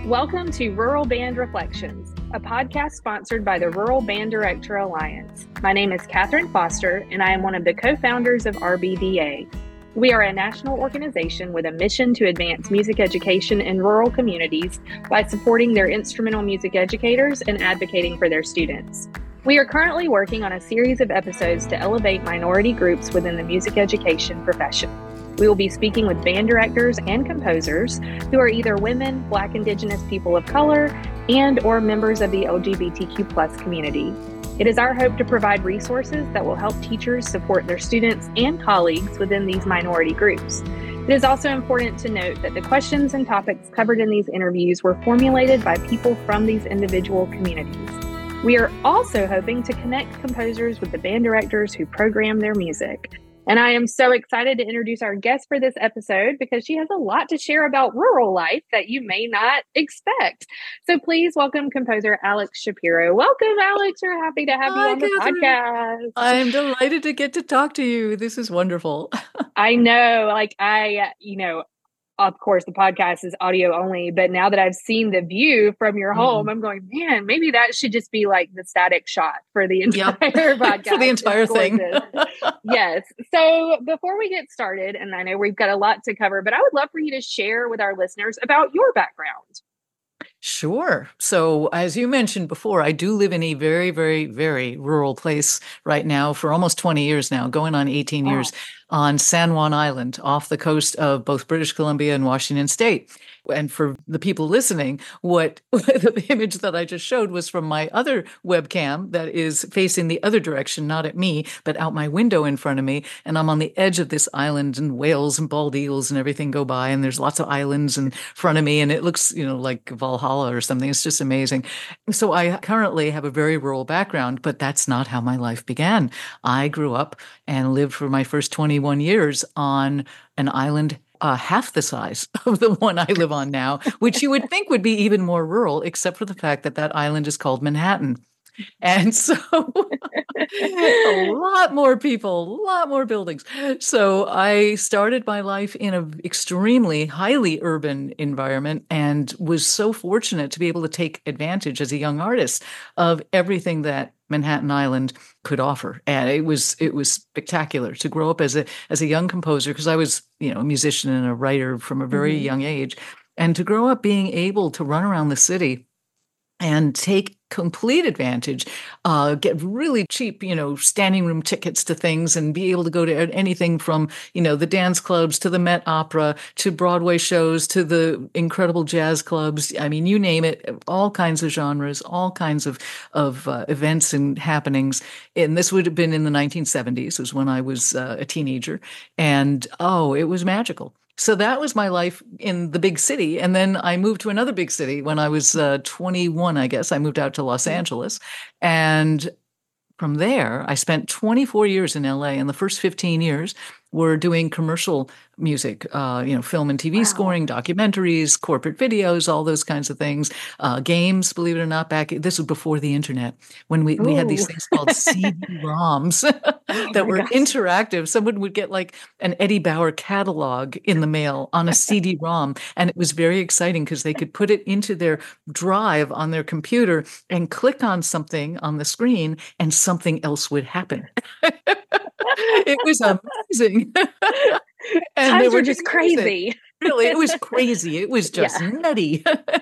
Welcome to Rural Band Reflections, a podcast sponsored by the Rural Band Director Alliance. My name is Catherine Foster, and I am one of the co-founders of RBDA. We are a national organization with a mission to advance music education in rural communities by supporting their instrumental music educators and advocating for their students. We are currently working on a series of episodes to elevate minority groups within the music education profession. We will be speaking with band directors and composers who are either women, Black, Indigenous people of color, and or members of the LGBTQ+ community. It is our hope to provide resources that will help teachers support their students and colleagues within these minority groups. It is also important to note that the questions and topics covered in these interviews were formulated by people from these individual communities. We are also hoping to connect composers with the band directors who program their music. And I am so excited to introduce our guest for this episode because she has a lot to share about rural life that you may not expect. So please welcome composer Alex Shapiro. Welcome, Alex. We're happy to have you on the podcast. I'm delighted to get to talk to you. This is wonderful. I know, of course, the podcast is audio only, but now that I've seen the view from your home, I'm going, man, maybe that should just be like the static shot for the entire podcast. For the entire thing. Yes. So before we get started, and I know we've got a lot to cover, but I would love for you to share with our listeners about your background. Sure. So as you mentioned before, I do live in a very, very, very rural place right now for almost 20 years now, going on 18 years on San Juan Island off the coast of both British Columbia and Washington State. And for the people listening, what the image that I just showed was from my other webcam that is facing the other direction, not at me, but out my window in front of me. And I'm on the edge of this island, and whales and bald eagles and everything go by. And there's lots of islands in front of me. And it looks, like Valhalla or something. It's just amazing. So I currently have a very rural background, but that's not how my life began. I grew up and lived for my first 21 years on an island half the size of the one I live on now, which you would think would be even more rural, except for the fact that that island is called Manhattan. And so a lot more people, a lot more buildings. So I started my life in an extremely highly urban environment and was so fortunate to be able to take advantage as a young artist of everything that Manhattan Island could offer. And it was spectacular to grow up as a young composer, because I was, a musician and a writer from a very young age, and to grow up being able to run around the city and take complete advantage, get really cheap, standing room tickets to things, and be able to go to anything from, the dance clubs to the Met Opera to Broadway shows to the incredible jazz clubs. I mean, you name it, all kinds of genres, all kinds of events and happenings. And this would have been in the 1970s, was when I was a teenager. And, it was magical. So that was my life in the big city. And then I moved to another big city when I was 21, I guess. I moved out to Los Angeles. And from there, I spent 24 years in LA. And the first 15 years were doing commercial music, film and TV scoring, documentaries, corporate videos, all those kinds of things, games, believe it or not. This was before the internet, when we had these things called CD-ROMs that were interactive. Someone would get like an Eddie Bauer catalog in the mail on a CD-ROM. And it was very exciting because they could put it into their drive on their computer and click on something on the screen and something else would happen. It was amazing. And times were just crazy. Really, it was crazy. It was just nutty.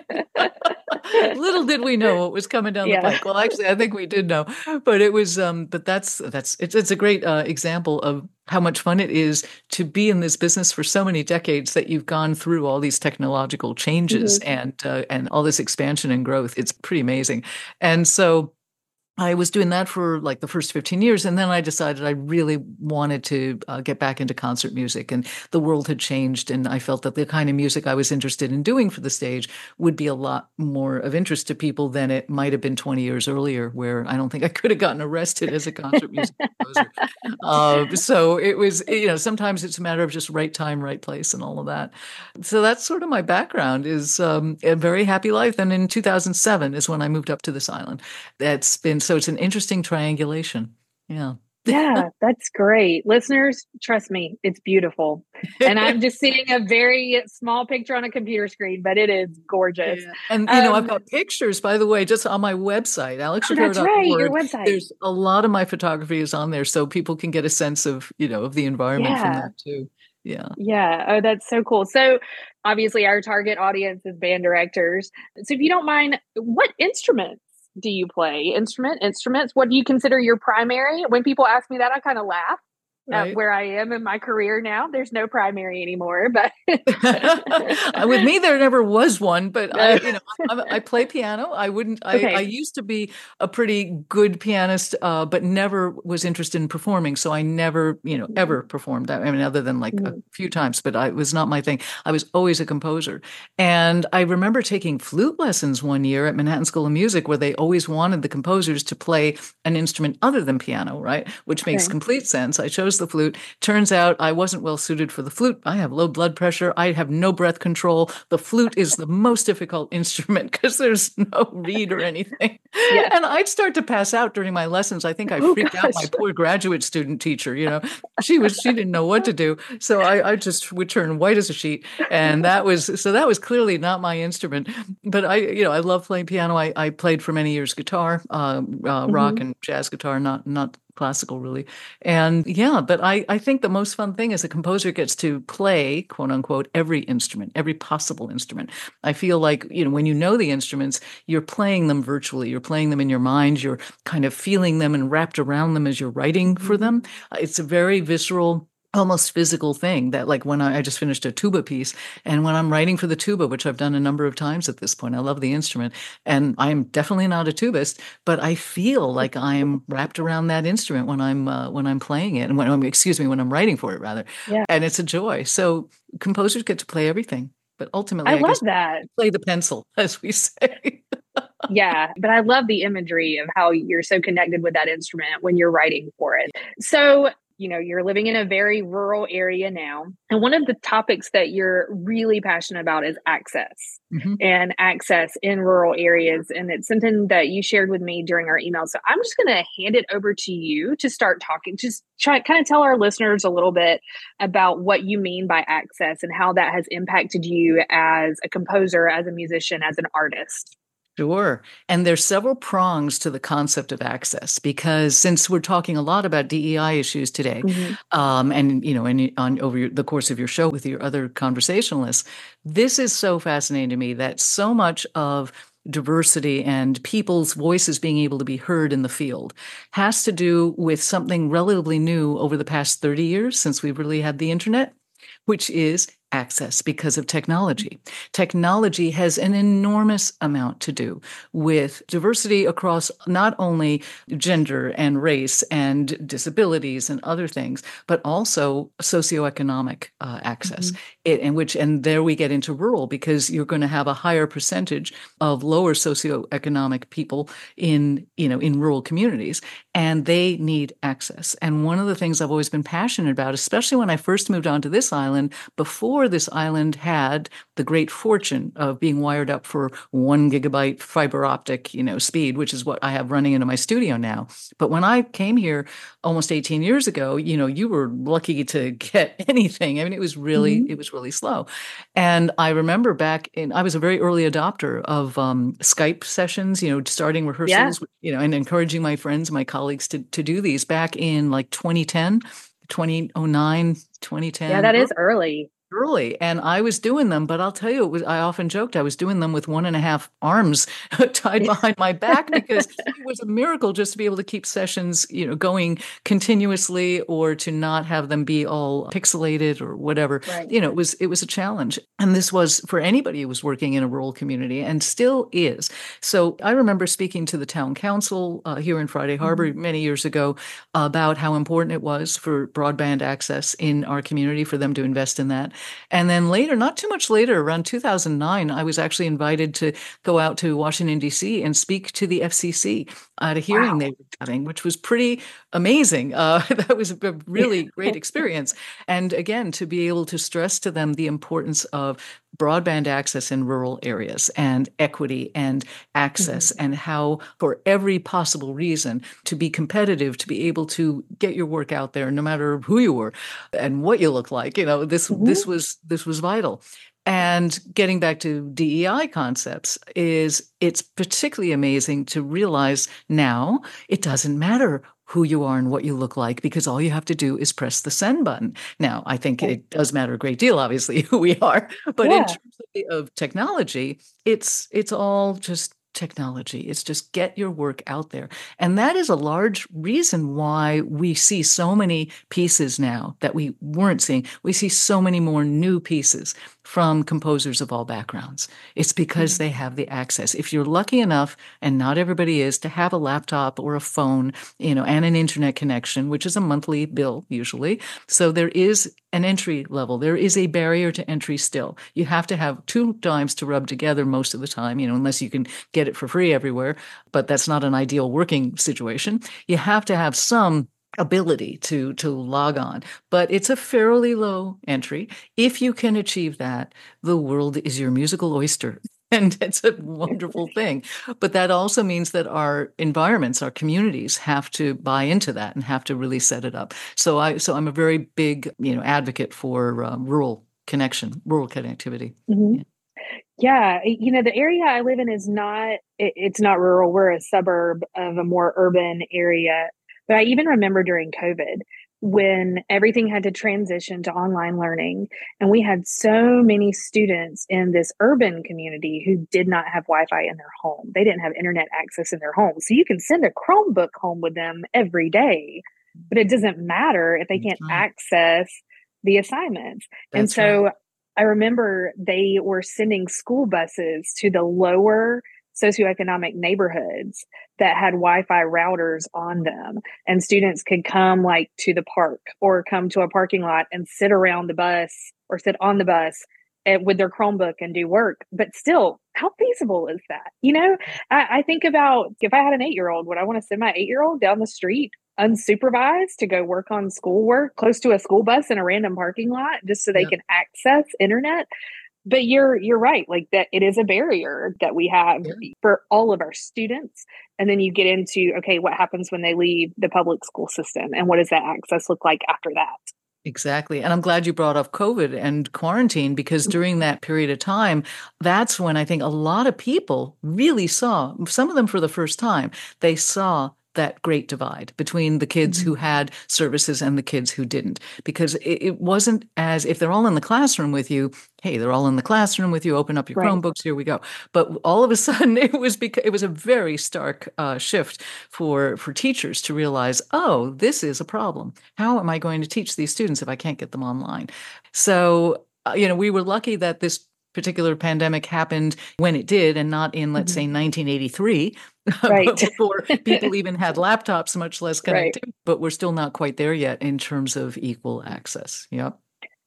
Little did we know what was coming down the pike. Well, actually, I think we did know, but it was. But it's a great example of how much fun it is to be in this business for so many decades, that you've gone through all these technological changes and all this expansion and growth. It's pretty amazing, and so I was doing that for like the first 15 years. And then I decided I really wanted to get back into concert music, and the world had changed. And I felt that the kind of music I was interested in doing for the stage would be a lot more of interest to people than it might have been 20 years earlier, where I don't think I could have gotten arrested as a concert music composer. So it was, sometimes it's a matter of just right time, right place, and all of that. So that's sort of my background, is a very happy life. And in 2007 is when I moved up to this island. So it's an interesting triangulation. Yeah. Yeah, that's great. Listeners, trust me, it's beautiful. And I'm just seeing a very small picture on a computer screen, but it is gorgeous. Yeah. And, I've Um, got pictures, by the way, just on my website, oh, that's right, your alexshapiro.org. website. There's a lot of my photography is on there so people can get a sense of, of the environment from Yeah. that too. Yeah. Yeah. Oh, that's so cool. So obviously our target audience is band directors. So if you don't mind, what instruments do you play? Instruments? What do you consider your primary? When people ask me that, I kind of laugh at Right. where I am in my career now. There's no primary anymore, but With me, there never was one, but I play piano. I okay. used to be a pretty good pianist, but never was interested in performing. So I never, ever performed that. I mean, other than like a Mhm. few times, but it was not my thing. I was always a composer. And I remember taking flute lessons one year at Manhattan School of Music, where they always wanted the composers to play an instrument other than piano, right? Which makes Okay. complete sense. I chose the flute. Turns out I wasn't well suited for the flute. I have low blood pressure. I have no breath control. The flute is the most difficult instrument because there's no reed or anything. Yes. And I'd start to pass out during my lessons. I think I Oh freaked out my gosh. poor graduate student teacher. She didn't know what to do. So I just would turn white as a sheet. And that was clearly not my instrument. But I love playing piano. I played for many years guitar, rock Mhm. and jazz guitar, not classical really. And yeah, but I think the most fun thing is a composer gets to play, quote unquote, every instrument, every possible instrument. I feel like, when you know the instruments, you're playing them virtually. You're playing them in your mind. You're kind of feeling them and wrapped around them as you're writing for Mhm. them. It's a very visceral, almost physical thing that, like, when I just finished a tuba piece, and when I'm writing for the tuba, which I've done a number of times at this point, I love the instrument, and I'm definitely not a tubist, but I feel like I'm wrapped around that instrument when I'm playing it, and when I'm writing for it rather, Yeah. and it's a joy. So composers get to play everything, but I ultimately, I love guess, that. play the pencil, as we say. Yeah, but I love the imagery of how you're so connected with that instrument when you're writing for it. So, you're living in a very rural area now. And one of the topics that you're really passionate about is access Mhm. and access in rural areas. And it's something that you shared with me during our email. So I'm just going to hand it over to you to start talking. Just try kind of tell our listeners a little bit about what you mean by access and how that has impacted you as a composer, as a musician, as an artist. Sure. And there's several prongs to the concept of access because since we're talking a lot about DEI issues today, Mhm. and over the course of your show with your other conversationalists, this is so fascinating to me that so much of diversity and people's voices being able to be heard in the field has to do with something relatively new over the past 30 years since we've really had the internet, which is access because of technology. Technology has an enormous amount to do with diversity across not only gender and race and disabilities and other things, but also socioeconomic access. Mhm. And there we get into rural because you're going to have a higher percentage of lower socioeconomic people in rural communities, and they need access. And one of the things I've always been passionate about, especially when I first moved onto this island, before this island had the great fortune of being wired up for 1 gigabyte fiber optic, speed, which is what I have running into my studio now. But when I came here almost 18 years ago, you were lucky to get anything. I mean, Mhm. it was really slow. And I remember I was a very early adopter of Skype sessions, starting Yeah. rehearsals, and encouraging my friends, my colleagues to do these back in like 2010, 2009, Yeah, 2010, that is early. early, and I was doing them, but I'll tell you, I often joked I was doing them with 1.5 arms tied behind my back because it was a miracle just to be able to keep sessions, going continuously or to not have them be all pixelated or whatever. Right. It was a challenge. And this was for anybody who was working in a rural community and still is. So I remember speaking to the town council here in Friday Harbor Mhm. many years ago about how important it was for broadband access in our community for them to invest in that. And then later, not too much later, around 2009, I was actually invited to go out to Washington, D.C. and speak to the FCC at a hearing Wow. they were having, which was pretty amazing. That was a really great experience. And again, to be able to stress to them the importance of broadband access in rural areas and equity and access, and how for every possible reason to be competitive, to be able to get your work out there, no matter who you were and what you look like. This was vital. And getting back to DEI concepts, it's particularly amazing to realize now it doesn't matter who you are and what you look like, because all you have to do is press the send button. Now, I think it does matter a great deal, obviously, who we are, but in terms of technology, it's all just technology. It's just get your work out there. And that is a large reason why we see so many pieces now that we weren't seeing. We see so many more new pieces from composers of all backgrounds. It's because they have the access. If you're lucky enough, and not everybody is, to have a laptop or a phone, and an internet connection, which is a monthly bill usually. So there is an entry level. There is a barrier to entry still. You have to have two dimes to rub together most of the time, unless you can get it for free everywhere. But that's not an ideal working situation. You have to have some ability to log on, but it's a fairly low entry. If you can achieve that, the world is your musical oyster. And it's a wonderful thing. But that also means that our environments, our communities have to buy into that and have to really set it up. So I'm a very big, advocate for rural connectivity. Mm-hmm. Yeah. The area I live in is it's not rural. We're a suburb of a more urban area. But I even remember during COVID when everything had to transition to online learning, and we had so many students in this urban community who did not have Wi-Fi in their home. They didn't have internet access in their home. So you can send a Chromebook home with them every day, but it doesn't matter if they can't access the assignments. And so I remember they were sending school buses to the lower socioeconomic neighborhoods that had Wi-Fi routers on them, and students could come to the park or come to a parking lot and sit around the bus or sit on the bus with their Chromebook and do work. But still, how feasible is that? I think about if I had an 8-year-old, would I want to send my 8-year-old down the street unsupervised to go work on schoolwork close to a school bus in a random parking lot just so they can access internet? But you're right, that it is a barrier that we have for all of our students. And then you get into, okay, what happens when they leave the public school system, and what does that access look like after that? Exactly. And I'm glad you brought up COVID and quarantine, because during that period of time, that's when I think a lot of people really saw, some of them for the first time, they saw that great divide between the kids who had services and the kids who didn't, because it wasn't as if they're all in the classroom with you. Hey, they're all in the classroom with you. Open up your Chromebooks. Here we go. But all of a sudden, it was a very stark shift for teachers to realize, oh, this is a problem. How am I going to teach these students if I can't get them online? So, we were lucky that this particular pandemic happened when it did, and not in, let's say, 1983, before people even had laptops, much less connectivity. But we're still not quite there yet in terms of equal access. Yep.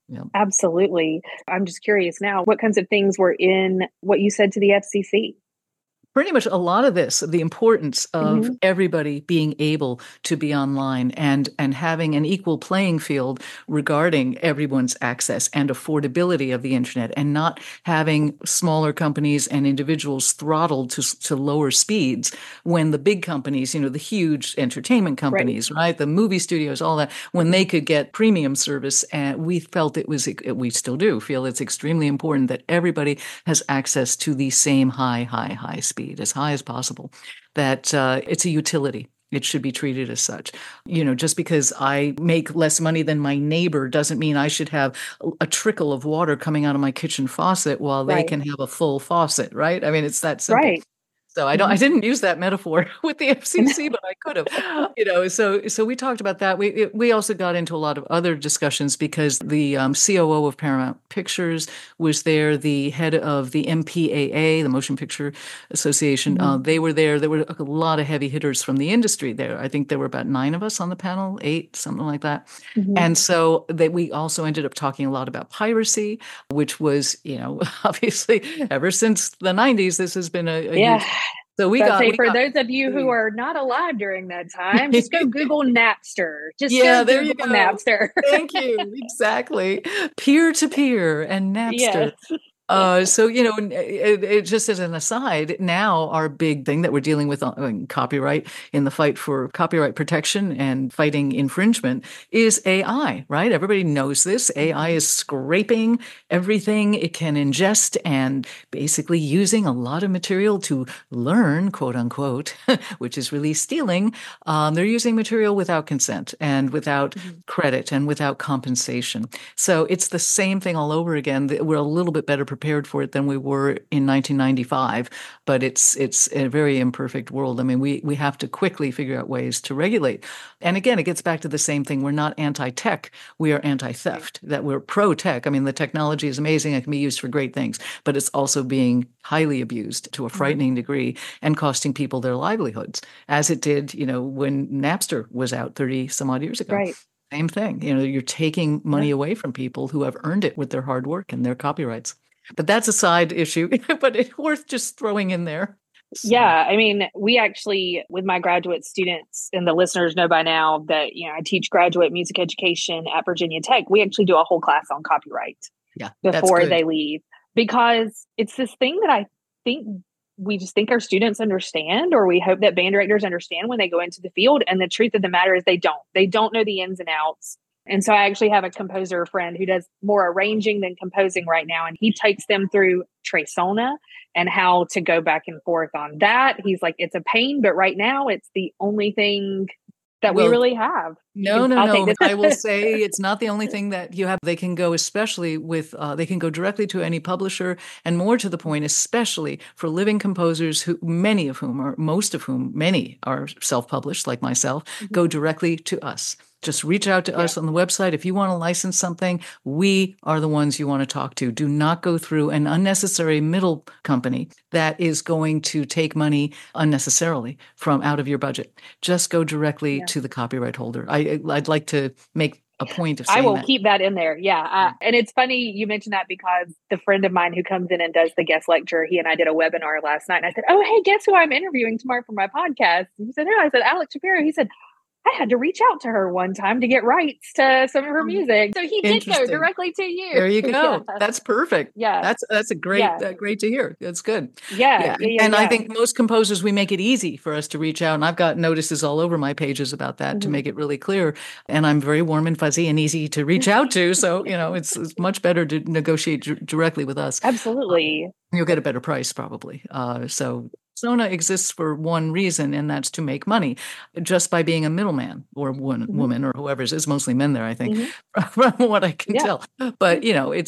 Absolutely. I'm just curious now, what kinds of things were in what you said to the FCC? Pretty much a lot of this, the importance of everybody being able to be online and having an equal playing field regarding everyone's access and affordability of the internet, and not having smaller companies and individuals throttled to lower speeds when the big companies, the huge entertainment companies, right? The movie studios, all that, when they could get premium service. And we felt we still do feel it's extremely important that everybody has access to the same high speed, as high as possible, that it's a utility. It should be treated as such. Just because I make less money than my neighbor doesn't mean I should have a trickle of water coming out of my kitchen faucet while they can have a full faucet, right? I mean, it's that simple. Right. So I didn't use that metaphor with the FCC, but I could have, so we talked about that. We also got into a lot of other discussions, because the COO of Paramount Pictures was there, the head of the MPAA, the Motion Picture Association, they were there. There were a lot of heavy hitters from the industry there. I think there were about 9 of us on the panel, 8, something like that. And so we also ended up talking a lot about piracy, which was, obviously ever since the 90s, this has been a huge So we So I'd got, say we for got, those of you who are not alive during that time, just go Google Napster. Just yeah, go there you Google go. Napster. Thank you. Exactly. Peer to peer and Napster. Yes. So, just as an aside, now our big thing that we're dealing with on copyright in the fight for copyright protection and fighting infringement is AI, right? Everybody knows this. AI is scraping everything it can ingest and basically using a lot of material to learn, quote unquote, which is really stealing. They're using material without consent and without credit and without compensation. So it's the same thing all over again. We're a little bit better prepared for it than we were in 1995, but it's a very imperfect world. I mean, we have to quickly figure out ways to regulate. And again, it gets back to the same thing. We're not anti-tech. We are anti-theft, that we're pro-tech. I mean, the technology is amazing. It can be used for great things, but it's also being highly abused to a frightening degree and costing people their livelihoods, as it did, when Napster was out 30 some odd years ago. Right. Same thing. You're taking money away from people who have earned it with their hard work and their copyrights. But that's a side issue, but it's worth just throwing in there. So. Yeah. I mean, we actually, with my graduate students, and the listeners know by now that, I teach graduate music education at Virginia Tech. We actually do a whole class on copyright before they leave, because it's this thing that I think we just think our students understand, or we hope that band directors understand when they go into the field. And the truth of the matter is they don't know the ins and outs. And so I actually have a composer friend who does more arranging than composing right now. And he takes them through Tresona and how to go back and forth on that. He's like, it's a pain, but right now it's the only thing that we really have. No. I will say it's not the only thing that you have. They can go, especially with, they can go directly to any publisher, and more to the point, especially for living composers who, many of whom, or most of whom, many are self-published like myself, go directly to us. Just reach out to us on the website. If you want to license something, we are the ones you want to talk to. Do not go through an unnecessary middle company that is going to take money unnecessarily from out of your budget. Just go directly to the copyright holder. I'd like to make a point of saying I will that. keep that in there. Yeah. And it's funny you mentioned that, because the friend of mine who comes in and does the guest lecture, he and I did a webinar last night. And I said, oh, hey, guess who I'm interviewing tomorrow for my podcast? And he said, who? I said, Alex Shapiro. He said, I had to reach out to her one time to get rights to some of her music. So he did go directly to you. There you go. Yeah. That's perfect. Yeah. That's a great, great to hear. That's good. Yeah. And I think most composers, we make it easy for us to reach out. And I've got notices all over my pages about that to make it really clear. And I'm very warm and fuzzy and easy to reach out to. So, it's much better to negotiate directly with us. Absolutely. You'll get a better price probably. So Sona exists for one reason, and that's to make money just by being a middleman or woman or whoever's. It's mostly men there, I think, from what I can tell. But,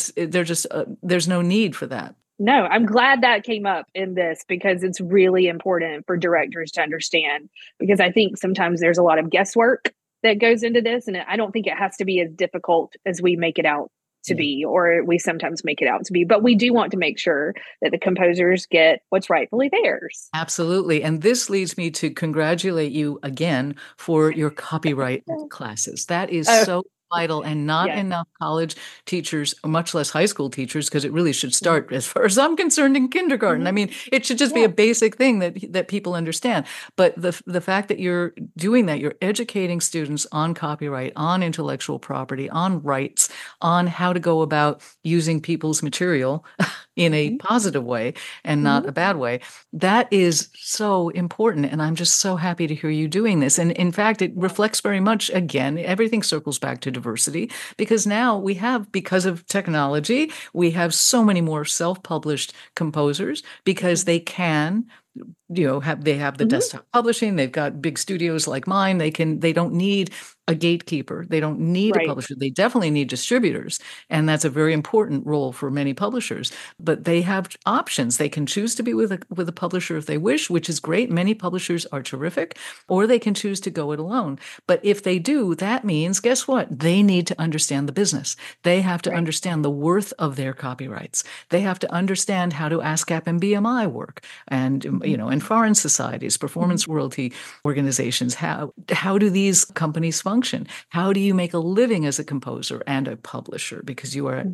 there's no need for that. No, I'm glad that came up in this, because it's really important for directors to understand, because I think sometimes there's a lot of guesswork that goes into this. And I don't think it has to be as difficult as we make it out to be, or we sometimes make it out to be, but we do want to make sure that the composers get what's rightfully theirs. Absolutely. And this leads me to congratulate you again for your copyright classes. That is so vital, and not enough college teachers, much less high school teachers, because it really should start, as far as I'm concerned, in kindergarten. I mean, it should just be a basic thing that people understand. But the fact that you're doing that, you're educating students on copyright, on intellectual property, on rights, on how to go about using people's material in a positive way and not a bad way. That is so important. And I'm just so happy to hear you doing this. And in fact, it reflects very much, again, everything circles back to diversity, because now we have, because of technology, we have so many more self-published composers, because they can have the desktop publishing. They've got big studios like mine. They don't need a gatekeeper. They don't need a publisher. They definitely need distributors. And that's a very important role for many publishers. But they have options. They can choose to be with a publisher if they wish, which is great. Many publishers are terrific, or they can choose to go it alone. But if they do, that means, guess what? They need to understand the business. They have to understand the worth of their copyrights. They have to understand how do ASCAP and BMI work, and and foreign societies, performance royalty organizations. How do these companies function? How do you make a living as a composer and a publisher? Because you are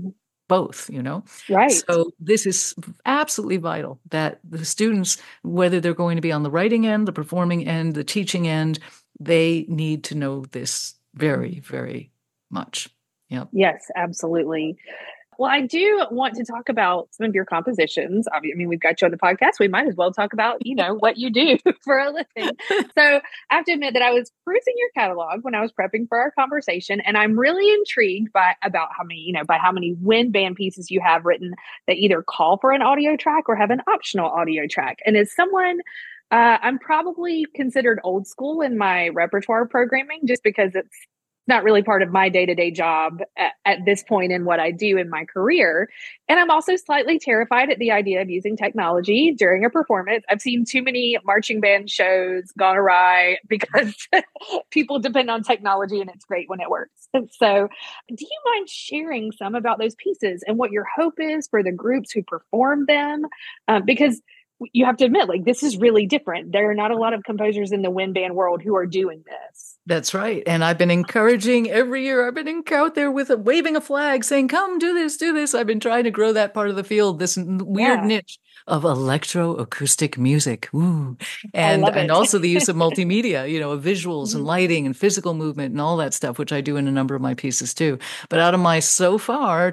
both, you know? Right. So this is absolutely vital that the students, whether they're going to be on the writing end, the performing end, the teaching end, they need to know this very, very much. Yep. Yes, absolutely. Well, I do want to talk about some of your compositions. I mean, we've got you on the podcast. We might as well talk about, what you do for a living. So I have to admit that I was perusing your catalog when I was prepping for our conversation, and I'm really intrigued about by how many wind band pieces you have written that either call for an audio track or have an optional audio track. And as someone, I'm probably considered old school in my repertoire programming just because it's not really part of my day-to-day job at this point in what I do in my career. And I'm also slightly terrified at the idea of using technology during a performance. I've seen too many marching band shows gone awry because people depend on technology, and it's great when it works. So do you mind sharing some about those pieces and what your hope is for the groups who perform them? Because you have to admit, this is really different. There are not a lot of composers in the wind band world who are doing this. That's right. And I've been encouraging every year. I've been out there waving a flag saying, come do this, do this. I've been trying to grow that part of the field, this weird niche of electroacoustic music. Ooh. And also the use of multimedia, of visuals and lighting and physical movement and all that stuff, which I do in a number of my pieces too. But out of my so far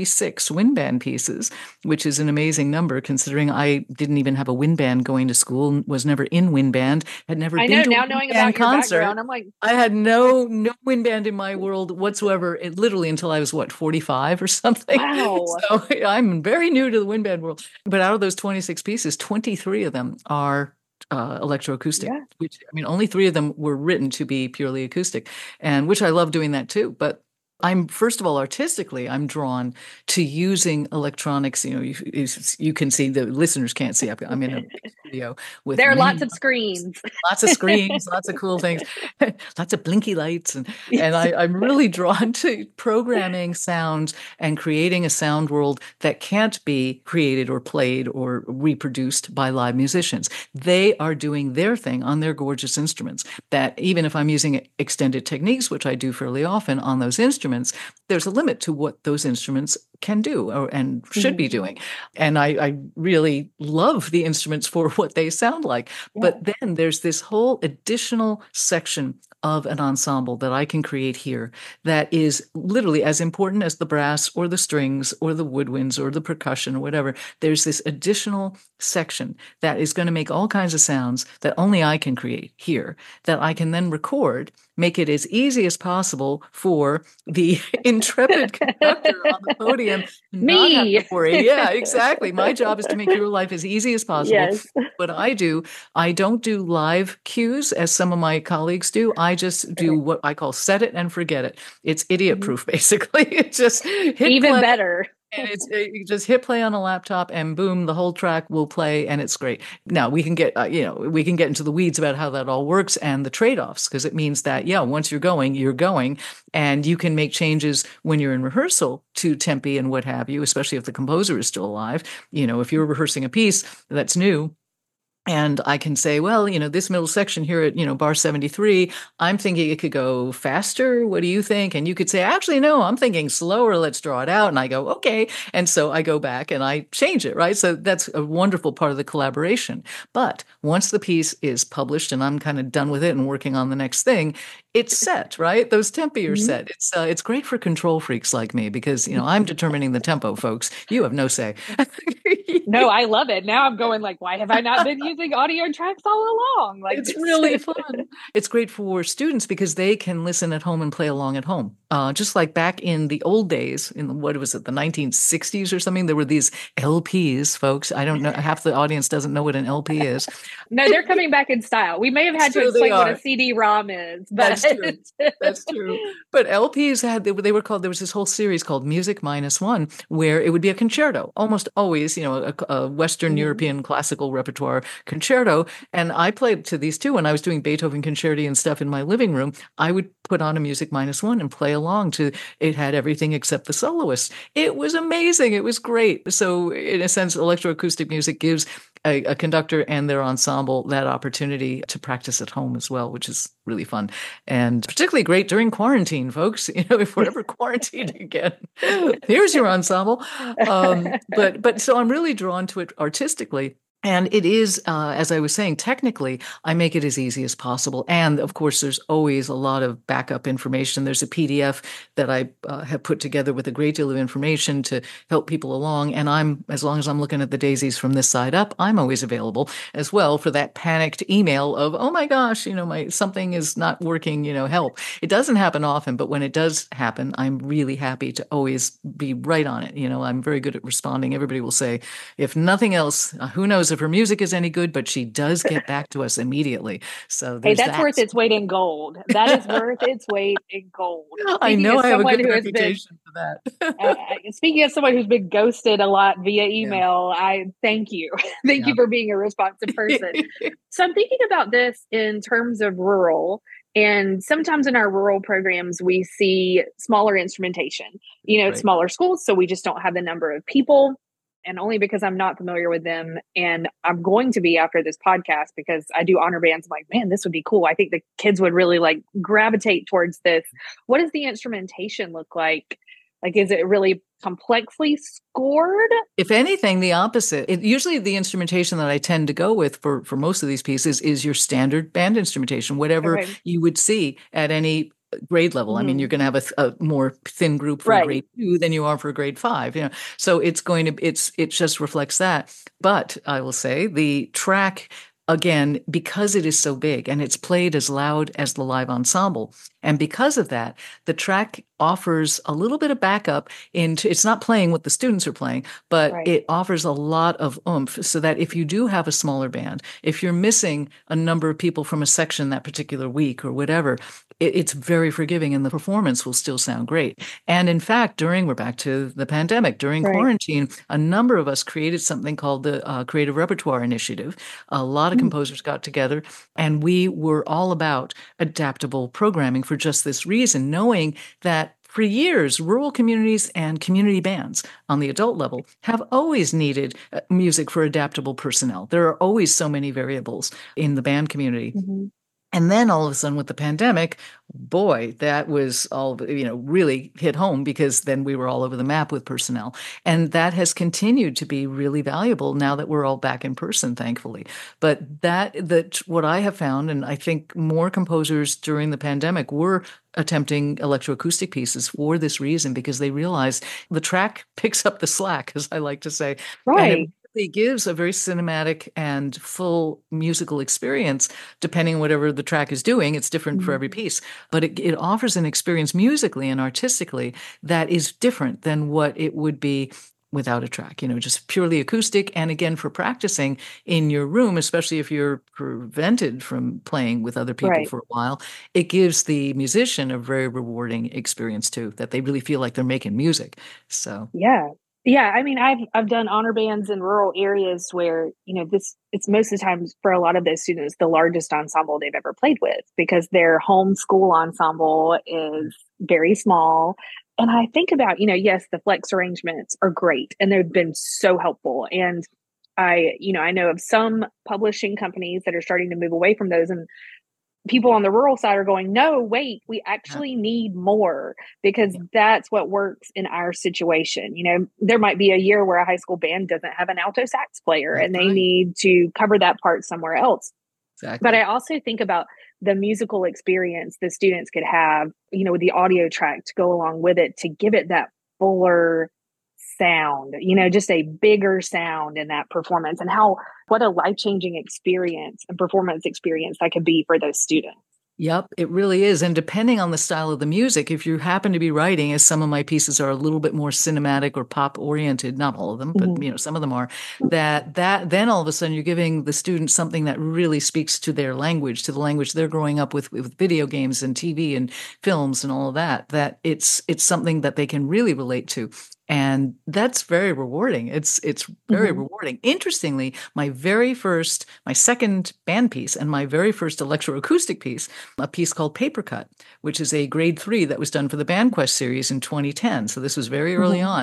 26 wind band pieces, which is an amazing number considering I didn't even have a wind band going to school, was never in wind band, had never been to a wind band concert. Your background, I'm like, I had no wind band in my world whatsoever, literally until I was 45 or something. Wow. So I'm very new to the wind band world. But out of those 26 pieces, 23 of them are electroacoustic, which, only 3 of them were written to be purely acoustic, and which I love doing that too. But first of all, artistically, I'm drawn to using electronics. You can see, the listeners can't see. I'm in a studio with there are lots of screens, lots of cool things, lots of blinky lights, and I'm really drawn to programming sounds and creating a sound world that can't be created or played or reproduced by live musicians. They are doing their thing on their gorgeous instruments. That even if I'm using extended techniques, which I do fairly often on those instruments, there's a limit to what those instruments can do and should be doing. And I really love the instruments for what they sound like. Yeah. But then there's this whole additional section of an ensemble that I can create here that is literally as important as the brass or the strings or the woodwinds or the percussion or whatever. There's this additional section that is going to make all kinds of sounds that only I can create here, that I can then record, make it as easy as possible for the intrepid conductor on the podium. Me. Not have to worry. Yeah, exactly. My job is to make your life as easy as possible. Yes. What I do, I don't do live cues as some of my colleagues do. I just do what I call set it and forget it. It's idiot proof, basically. It's just hit even play. Better. And you just hit play on a laptop and boom, the whole track will play and it's great. Now we can get, we can get into the weeds about how that all works and the trade-offs, because it means that, once you're going and you can make changes when you're in rehearsal to tempi and what have you, especially if the composer is still alive. If you're rehearsing a piece that's new, and I can say, well, this middle section here at, bar 73, I'm thinking it could go faster. What do you think? And you could say, actually, no, I'm thinking slower. Let's draw it out. And I go, okay. And so I go back and I change it, right? So that's a wonderful part of the collaboration. But once the piece is published and I'm kind of done with it and working on the next thing, it's set, right? Those tempi are set. It's great for control freaks like me because, I'm determining the tempo, folks. You have no say. No, I love it. Now I'm going why have I not been using audio tracks all along? It's really fun. It's great for students because they can listen at home and play along at home. Just like back in the old days, in what was it, the 1960s or something, there were these LPs, folks. I don't know. Half the audience doesn't know what an LP is. No, they're coming back in style. We may have had to explain what a CD-ROM is. But That's true. But LPs they were called, there was this whole series called Music -1, where it would be a concerto, almost always, a Western European classical repertoire concerto. And I played to these too. When I was doing Beethoven concerti and stuff in my living room, I would put on a Music -1 and play along to, it had everything except the soloist. It was amazing. It was great. So in a sense, electroacoustic music gives a conductor and their ensemble that opportunity to practice at home as well, which is really fun and particularly great during quarantine, folks. If we're ever quarantined again, here's your ensemble. But so I'm really drawn to it artistically. And it is, as I was saying, technically, I make it as easy as possible. And of course, there's always a lot of backup information. There's a PDF that I have put together with a great deal of information to help people along. And as long as I'm looking at the daisies from this side up, I'm always available as well for that panicked email of, oh my gosh, something is not working, help. It doesn't happen often, but when it does happen, I'm really happy to always be right on it. I'm very good at responding. Everybody will say, if nothing else, who knows if her music is any good, but she does get back to us immediately. So hey, that's worth its weight in gold. That is worth its weight in gold. I know I have a good reputation for that. Speaking of someone who's been ghosted a lot via email, I thank you. Thank you for being a responsive person. So I'm thinking about this in terms of rural. And sometimes in our rural programs, we see smaller instrumentation, right. Smaller schools. So we just don't have the number of people. And only because I'm not familiar with them. And I'm going to be after this podcast because I do honor bands. I'm like, man, this would be cool. I think the kids would really gravitate towards this. What does the instrumentation look like? Is it really complexly scored? If anything, the opposite. Usually the instrumentation that I tend to go with for most of these pieces is your standard band instrumentation, whatever you would see at any grade level. I mean, you're going to have a more thin group for grade 2 than you are for grade 5, So it just reflects that. But I will say the track, again, because it is so big and it's played as loud as the live ensemble. And because of that, the track offers a little bit of backup it's not playing what the students are playing, but it offers a lot of oomph so that if you do have a smaller band, if you're missing a number of people from a section that particular week or whatever, it's very forgiving and the performance will still sound great. And in fact, we're back to the pandemic, during quarantine, a number of us created something called the Creative Repertoire Initiative. A lot of composers got together and we were all about adaptable programming for just this reason, knowing that for years, rural communities and community bands on the adult level have always needed music for adaptable personnel. There are always so many variables in the band community. Mm-hmm. And then all of a sudden with the pandemic, boy, that was all, really hit home because then we were all over the map with personnel. And that has continued to be really valuable now that we're all back in person, thankfully. But what I have found, and I think more composers during the pandemic were attempting electroacoustic pieces for this reason, because they realized the track picks up the slack, as I like to say. Right. It gives a very cinematic and full musical experience, depending on whatever the track is doing. It's different for every piece, but it offers an experience musically and artistically that is different than what it would be without a track, just purely acoustic. And again, for practicing in your room, especially if you're prevented from playing with other people for a while, it gives the musician a very rewarding experience too, that they really feel like they're making music. So, yeah, I mean, I've done honor bands in rural areas where, it's most of the time for a lot of those students, the largest ensemble they've ever played with, because their home school ensemble is very small. And I think about, yes, the flex arrangements are great and they've been so helpful. And I know of some publishing companies that are starting to move away from those, and people on the rural side are going, no, wait, we actually need more, because that's what works in our situation. There might be a year where a high school band doesn't have an alto sax player and they need to cover that part somewhere else. Exactly. But I also think about the musical experience the students could have, with the audio track to go along with it, to give it that fuller sound, just a bigger sound in that performance, and what a life-changing experience and performance experience that could be for those students. Yep, it really is. And depending on the style of the music, if you happen to be writing, as some of my pieces are a little bit more cinematic or pop oriented, not all of them, but some of them are, that then all of a sudden you're giving the students something that really speaks to their language, to the language they're growing up with video games and TV and films and all of that it's something that they can really relate to. And that's very rewarding. It's very rewarding. Interestingly, my second band piece and my very first electroacoustic piece, a piece called Paper Cut, which is a grade 3 that was done for the BandQuest series in 2010. So this was very early on.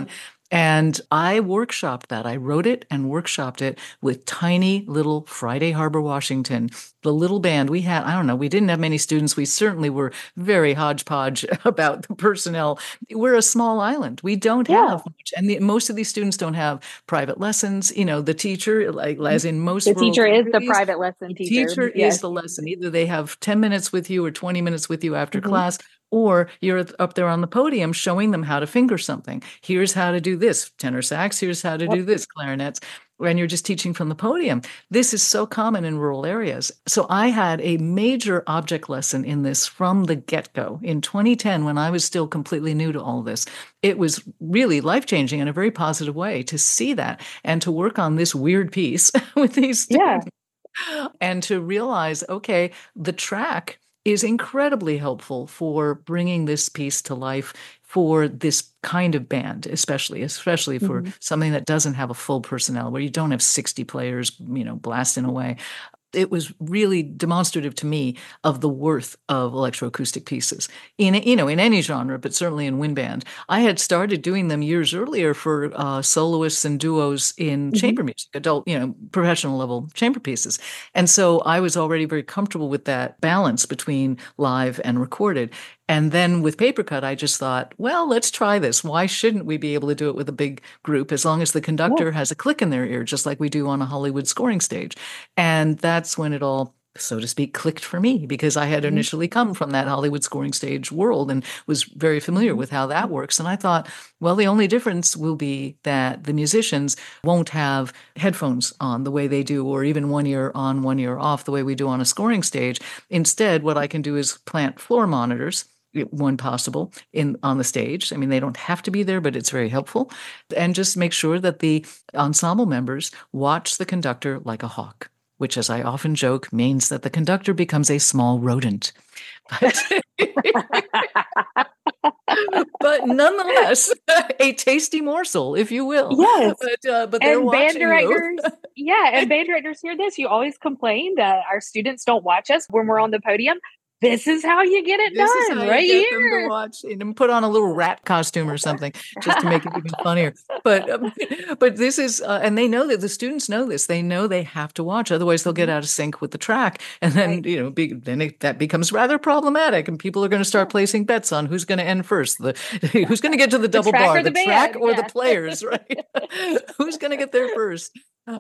And I workshopped that. I wrote it and workshopped it with tiny little Friday Harbor, Washington, the little band we had. I don't know, we didn't have many students. We certainly were very hodgepodge about the personnel. We're a small island. We don't Yeah. have much. And most of these students don't have private lessons. The teacher, like as in most The rural teacher is the communities, private lesson the teacher. teacher is Yes. the lesson. Either they have 10 minutes with you or 20 minutes with you after Hmm. class, or you're up there on the podium showing them how to finger something. Here's how to do this, tenor sax. Here's how to Yep. do this, clarinets. And you're just teaching from the podium. This is so common in rural areas. So I had a major object lesson in this from the get-go. In 2010, when I was still completely new to all this, it was really life-changing in a very positive way to see that and to work on this weird piece with these Yeah. students and to realize, okay, the track is incredibly helpful for bringing this piece to life for this kind of band, especially for Hmm. something that doesn't have a full personnel, where you don't have 60 players, blasting away. It was really demonstrative to me of the worth of electroacoustic pieces in any genre, but certainly in wind band. I had started doing them years earlier for soloists and duos in Hmm. chamber music, adult, professional level chamber pieces. And so I was already very comfortable with that balance between live and recorded. And then with Papercut, I just thought, well, let's try this. Why shouldn't we be able to do it with a big group as long as the Yeah. conductor has a click in their ear, just like we do on a Hollywood scoring stage? And that's when it all, so to speak, clicked for me, because I had Hmm. initially come from that Hollywood scoring stage world and was very familiar Hmm. with how that works. And I thought, well, the only difference will be that the musicians won't have headphones on the way they do, or even one ear on, one ear off, the way we do on a scoring stage. Instead, what I can do is plant floor monitors when possible in on the stage. I mean, they don't have to be there, but it's very helpful. And just make sure that the ensemble members watch the conductor like a hawk, which, as I often joke, means that the conductor becomes a small rodent. But, but nonetheless, a tasty morsel, if you will. Yes. But they're And band watching you. directors, yeah, and band directors hear this. You always complain that our students don't watch us when we're on the podium. This is how you get it This is done how you right get them to here. watch and put on a little rat costume or something just to make it even funnier. But this is, and they know that the students know this. They know they have to watch, otherwise they'll get Mhm. out of sync with the track, and then Right. that becomes rather problematic, and people are going to start placing bets on who's going to end first, who's going to get to the The double track bar, or the the track band, or the yeah. players, right? Who's going to get there first?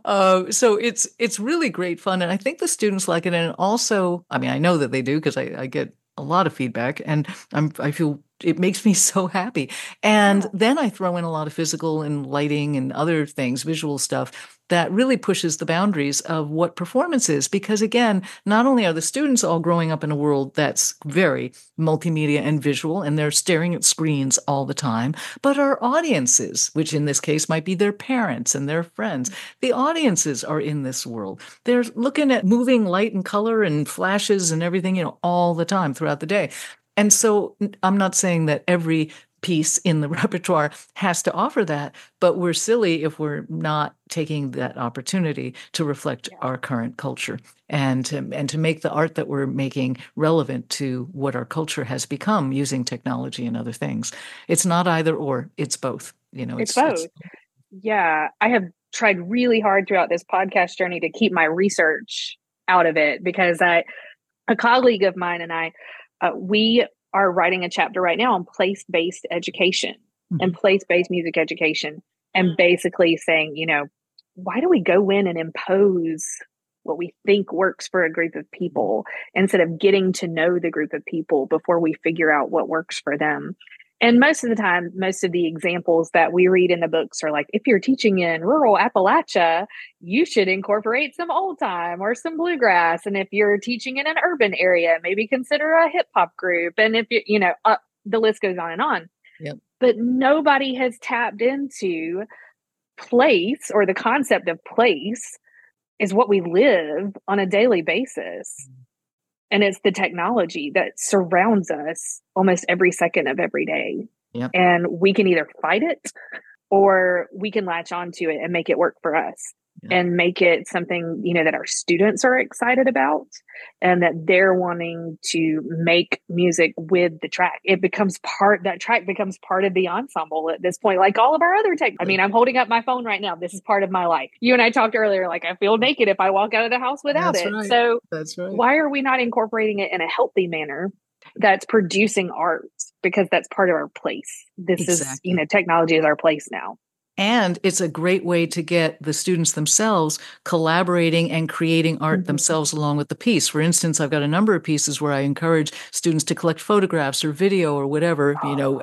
So it's really great fun, and I think the students like it. And also, I mean, I know that they do because I get a lot of feedback, and I feel it makes me so happy. And Yeah. then I throw in a lot of physical and lighting and other things, visual stuff that really pushes the boundaries of what performance is. Because again, not only are the students all growing up in a world that's very multimedia and visual, and they're staring at screens all the time, but our audiences, which in this case might be their parents and their friends, the audiences are in this world. They're looking at moving light and color and flashes and everything, all the time throughout the day. And so I'm not saying that every piece in the repertoire has to offer that, but we're silly if we're not taking that opportunity to reflect Yeah. our current culture and to make the art that we're making relevant to what our culture has become using technology and other things. It's not either or, it's both. It's It's both. Yeah. I have tried really hard throughout this podcast journey to keep my research out of it because a colleague of mine and I, we are writing a chapter right now on place-based education and Mhm. place-based music education, and basically saying, why do we go in and impose what we think works for a group of people instead of getting to know the group of people before we figure out what works for them? And most of the time, most of the examples that we read in the books are like, if you're teaching in rural Appalachia, you should incorporate some old time or some bluegrass. And if you're teaching in an urban area, maybe consider a hip hop group. And if the list goes on and on. Yep. But nobody has tapped into place, or the concept of place is what we live on a daily basis. And it's the technology that surrounds us almost every second of every day. Yep. And we can either fight it or we can latch onto it and make it work for us. Yeah. and make it something, that our students are excited about and that they're wanting to make music with the track. That track becomes part of the ensemble at this point, like all of our other tech. I mean, I'm holding up my phone right now. This is part of my life. You and I talked earlier, like I feel naked if I walk out of the house without That's it. right. So That's right. why are we not incorporating it in a healthy manner that's producing art? Because that's part of our place. Exactly. Technology is our place now. And it's a great way to get the students themselves collaborating and creating art themselves along with the piece. For instance, I've got a number of pieces where I encourage students to collect photographs or video or whatever,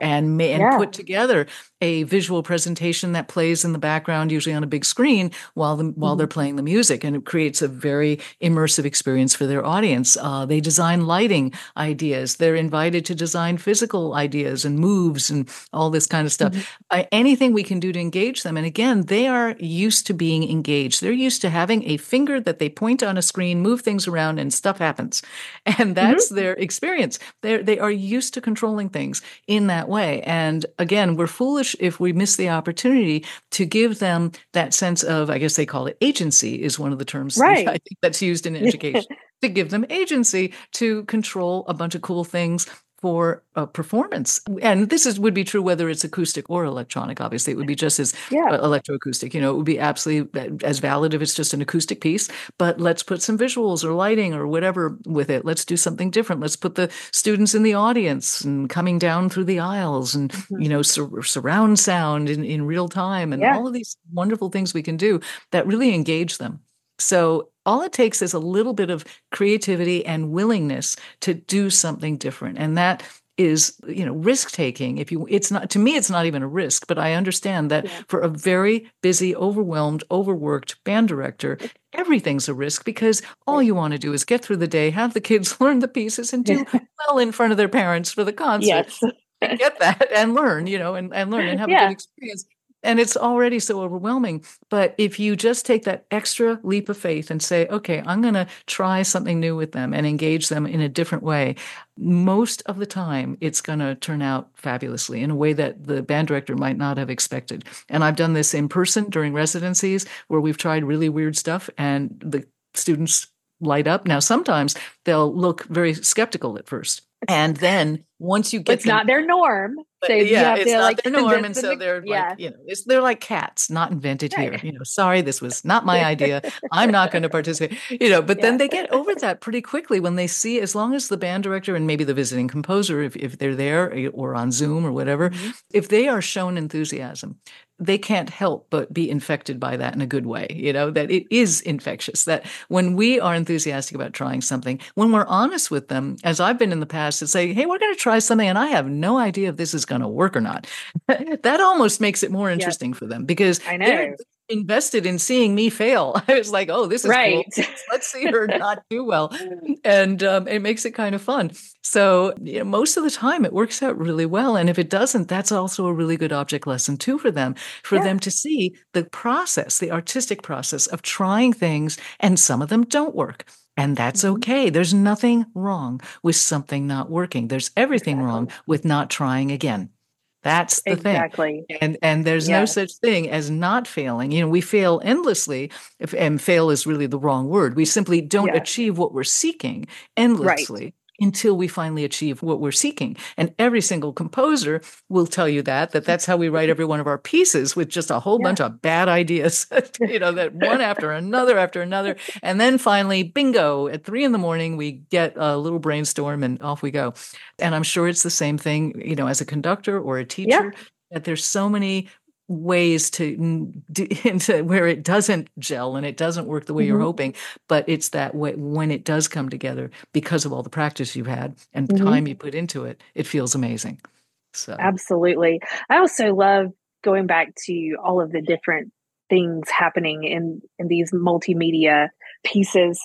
and put together a visual presentation that plays in the background, usually on a big screen, while they're playing the music, and it creates a very immersive experience for their audience. They design lighting ideas. They're invited to design physical ideas and moves and all this kind of stuff. Anything we can do to engage them. And again, they are used to being engaged. They're used to having a finger that they point on a screen, move things around, and stuff happens. And that's their experience. They are used to controlling things in that way. And again, we're foolish if we miss the opportunity to give them that sense of, I guess they call it agency, is one of the terms I think that's used in education, to give them agency to control a bunch of cool things for a performance. And this would be true whether it's acoustic or electronic. Obviously, it would be just as electroacoustic. It would be absolutely as valid if it's just an acoustic piece. But let's put some visuals or lighting or whatever with it. Let's do something different. Let's put the students in the audience and coming down through the aisles and, surround sound in real time and all of these wonderful things we can do that really engage them. So all it takes is a little bit of creativity and willingness to do something different. And that is, risk taking. It's not, to me, it's not even a risk, but I understand that for a very busy, overwhelmed, overworked band director, everything's a risk because all you want to do is get through the day, have the kids learn the pieces and do well in front of their parents for the concert. Yes. And get that and learn, and learn and have a good experience. And it's already so overwhelming. But if you just take that extra leap of faith and say, okay, I'm going to try something new with them and engage them in a different way, most of the time it's going to turn out fabulously in a way that the band director might not have expected. And I've done this in person during residencies where we've tried really weird stuff and the students light up. Now, sometimes they'll look very skeptical at first. And then once you get it's not their norm. So it's not their norm. And so they're they're like cats, not invented here. Sorry, this was not my idea. I'm not going to participate, but then they get over that pretty quickly when they see, as long as the band director and maybe the visiting composer, if they're there or on Zoom or whatever, if they are shown enthusiasm, they can't help but be infected by that in a good way, that it is infectious, that when we are enthusiastic about trying something, when we're honest with them, as I've been in the past, to say, hey, we're going to try something and I have no idea if this is going to work or not. That almost makes it more interesting for them because they're invested in seeing me fail. I was like, oh, this is cool. Let's see her not do well. And it makes it kind of fun. So most of the time it works out really well. And if it doesn't, that's also a really good object lesson too for them, them to see the process, the artistic process of trying things, and some of them don't work. And that's okay. There's nothing wrong with something not working. There's everything wrong with not trying again. That's the thing. And there's no such thing as not failing. We fail endlessly, and fail is really the wrong word. We simply don't achieve what we're seeking endlessly until we finally achieve what we're seeking. And every single composer will tell you that's how we write every one of our pieces, with just a whole bunch of bad ideas, that one after another. And then finally, bingo, at 3 a.m, we get a little brainstorm and off we go. And I'm sure it's the same thing, as a conductor or a teacher, that there's so many ways to into where it doesn't gel and it doesn't work the way you're hoping, but it's that way when it does come together because of all the practice you've had and time you put into it, it feels amazing. So absolutely. I also love going back to all of the different things happening in these multimedia pieces,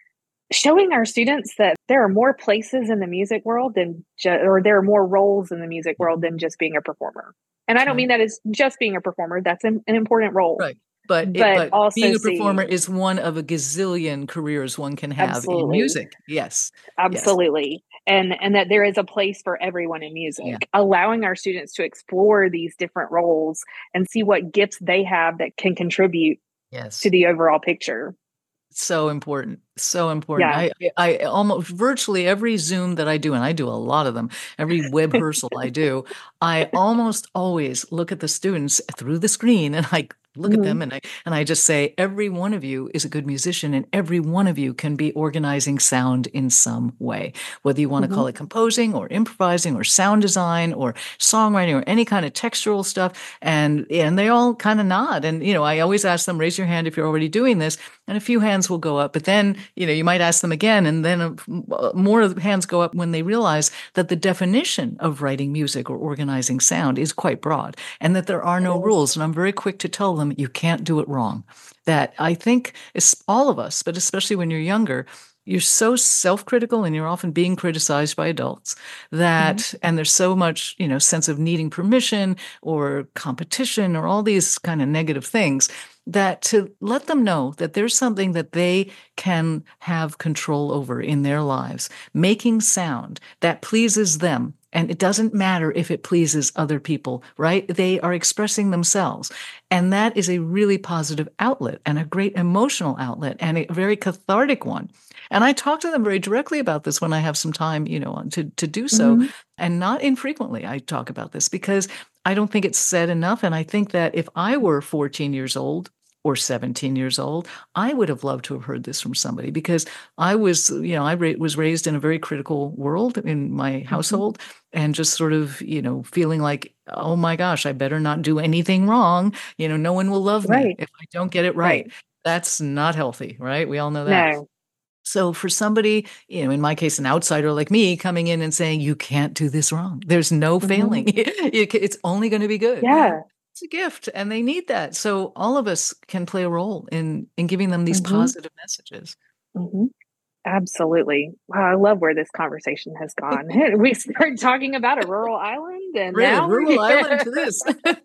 showing our students that there are more places in the music world than or there are more roles in the music world than just being a performer. And I don't mean that as just being a performer. That's an important role. Right. But also being a performer is one of a gazillion careers one can have in music. Yes. Absolutely. Yes. And that there is a place for everyone in music, allowing our students to explore these different roles and see what gifts they have that can contribute Yes. to the overall picture. So important. So important. Yeah. I almost virtually every Zoom that I do, and I do a lot of them, every web rehearsal I do, I almost always look at the students through the screen and I look at Hmm. them and I just say, every one of you is a good musician and every one of you can be organizing sound in some way. Whether you want to Hmm. call it composing or improvising or sound design or songwriting or any kind of textural stuff. And they all kind of nod. And, I always ask them, raise your hand if you're already doing this. And a few hands will go up, but then, you might ask them again, and then more of the hands go up when they realize that the definition of writing music or organizing sound is quite broad and that there are It no is. rules. And I'm very quick to tell them you can't do it wrong. That I think it's all of us, but especially when you're younger, you're so self-critical and you're often being criticized by adults Hmm. and there's so much, sense of needing permission or competition or all these kind of negative things that to let them know that there's something that they can have control over in their lives, making sound that pleases them. And it doesn't matter if it pleases other people, right? They are expressing themselves. And that is a really positive outlet and a great emotional outlet and a very cathartic one. And I talk to them very directly about this when I have some time, to do so. Hmm. And not infrequently I talk about this because I don't think it's said enough. And I think that if I were 14 years old or 17 years old, I would have loved to have heard this from somebody because I was, was raised in a very critical world in my Hmm. household and just sort of, feeling like, oh my gosh, I better not do anything wrong. No one will love me Right. if I don't get it Right. right. That's not healthy, right? We all know that. No. So for somebody, in my case, an outsider like me coming in and saying, you can't do this wrong. There's no Hmm. failing. It's only going to be good. Yeah. It's a gift and they need that. So all of us can play a role in giving them these Hmm. positive messages. Hmm. Absolutely. Wow, I love where this conversation has gone. We started talking about a rural island and Right, now we're rural island here. to this.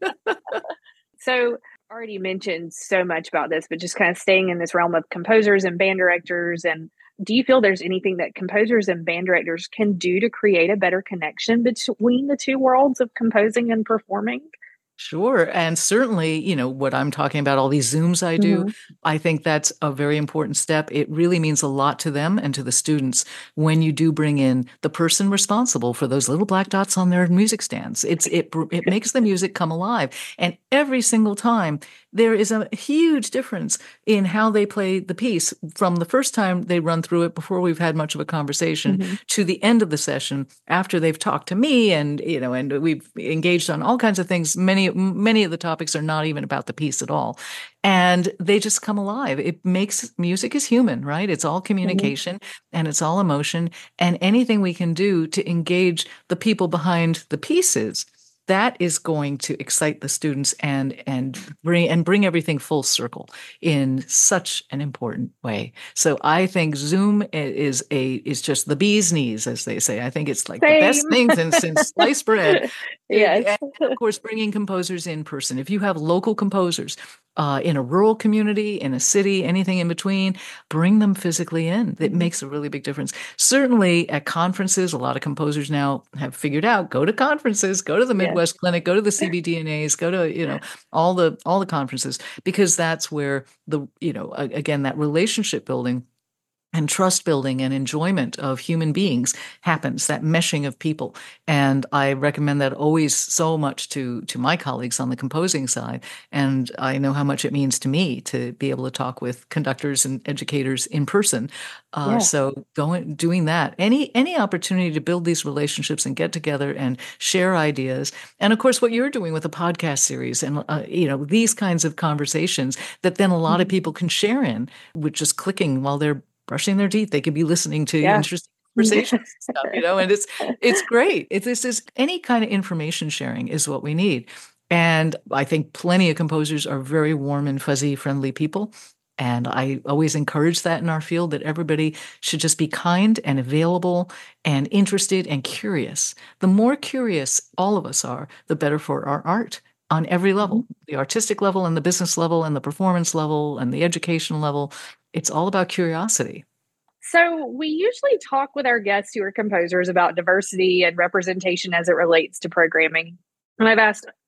So, already mentioned so much about this, but just kind of staying in this realm of composers and band directors. And do you feel there's anything that composers and band directors can do to create a better connection between the two worlds of composing and performing? Sure. And certainly, what I'm talking about, all these Zooms I do, Hmm. I think that's a very important step. It really means a lot to them and to the students when you do bring in the person responsible for those little black dots on their music stands. It makes the music come alive. And every single time there is a huge difference in how they play the piece from the first time they run through it before we've had much of a conversation Hmm. to the end of the session after they've talked to me and we've engaged on all kinds of things. Many of the topics are not even about the piece at all. And they just come alive. It makes music is human, right? It's all Hmm. communication and it's all emotion. And anything we can do to engage the people behind the pieces, that is going to excite the students and bring everything full circle in such an important way. So I think Zoom is just the bee's knees, as they say. I think it's like the best Same. thing since sliced bread. Yes. And of course, bringing composers in person. If you have local composers in a rural community, in a city, anything in between, bring them physically in. It Hmm. makes a really big difference. Certainly at conferences, a lot of composers now have figured out go to conferences, go to the Yes. Midwest Clinic, go to the CBDNAs, go to all the conferences because that's where again that relationship building and trust building and enjoyment of human beings happens, that meshing of people. And I recommend that always so much to my colleagues on the composing side. And I know how much it means to me to be able to talk with conductors and educators in person. Yeah. So doing that, any opportunity to build these relationships and get together and share ideas. And of course, what you're doing with a podcast series and, these kinds of conversations that then a lot of Hmm. people can share in with just clicking while they're brushing their teeth. They could be listening to Yeah. interesting conversations and stuff, and it's great. This is any kind of information sharing is what we need. And I think plenty of composers are very warm and fuzzy, friendly people. And I always encourage that in our field that everybody should just be kind and available and interested and curious. The more curious all of us are, the better for our art on every Mhm. level, the artistic level and the business level and the performance level and the education level. It's all about curiosity. So, we usually talk with our guests who are composers about diversity and representation as it relates to programming. And I've asked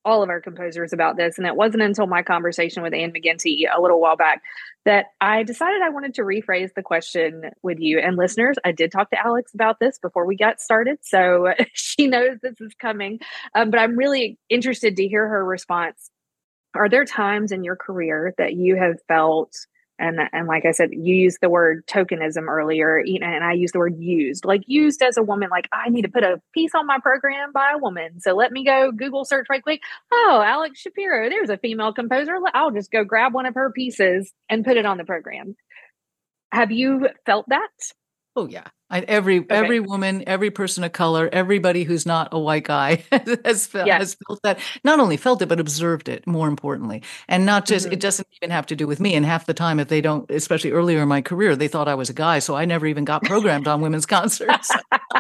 all of our composers about this. And it wasn't until my conversation with Anne McGinty a little while back that I decided I wanted to rephrase the question with you. And listeners, I did talk to Alex about this before we got started. So she knows this is coming. But I'm really interested to hear her response. Are there times in your career that you have felt, and like I said, you used the word tokenism earlier, and I used the word used, like used as a woman, like I need to put a piece on my program by a woman. So let me go Google search right quick. Oh, Alex Shapiro, there's a female composer. I'll just go grab one of her pieces and put it on the program. Have you felt that? Oh yeah. Every woman, every person of color, everybody who's not a white guy has felt that, not only felt it, but observed it, more importantly. And not just, it doesn't even have to do with me. And half the time, if they don't, especially earlier in my career, they thought I was a guy. So I never even got programmed on women's concerts.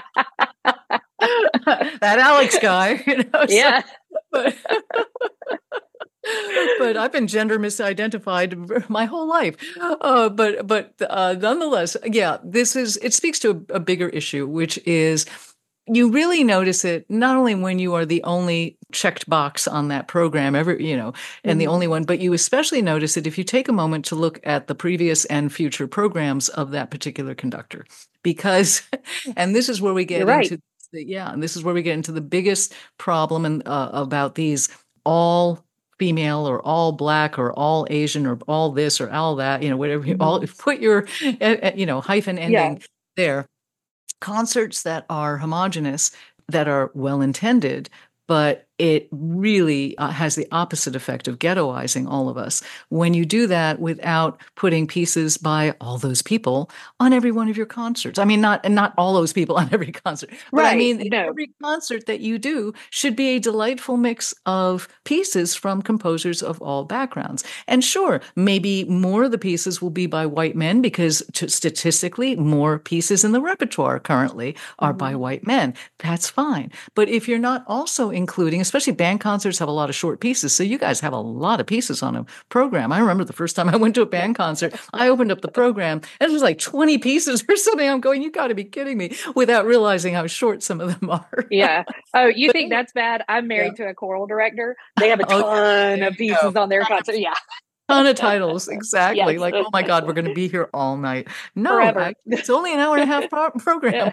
That Alex guy, Yeah. But I've been gender misidentified my whole life. But nonetheless, yeah, it speaks to a bigger issue, which is you really notice it not only when you are the only checked box on that program and the only one, but you especially notice it if you take a moment to look at the previous and future programs of that particular conductor. Because, and this is where we get into and this is where we get into the biggest problem about these all female or all Black or all Asian or all this or all that, whatever you all put your, hyphen ending there. Concerts that are homogenous, that are well-intended, but it really has the opposite effect of ghettoizing all of us when you do that without putting pieces by all those people on every one of your concerts. I mean, not all those people on every concert, but I mean, every concert that you do should be a delightful mix of pieces from composers of all backgrounds. And sure, maybe more of the pieces will be by white men because statistically, more pieces in the repertoire currently are by white men. That's fine. But if you're not also including, especially band concerts have a lot of short pieces. So you guys have a lot of pieces on a program. I remember the first time I went to a band concert, I opened up the program and it was like 20 pieces or something. I'm going, you got to be kidding me, without realizing how short some of them are. Yeah. Oh, you think that's bad? I'm married to a choral director. They have a ton of pieces on their concert. Yeah. Ton of titles, exactly. Yes. Like, oh my God, we're going to be here all night. No, it's only an hour and a half program.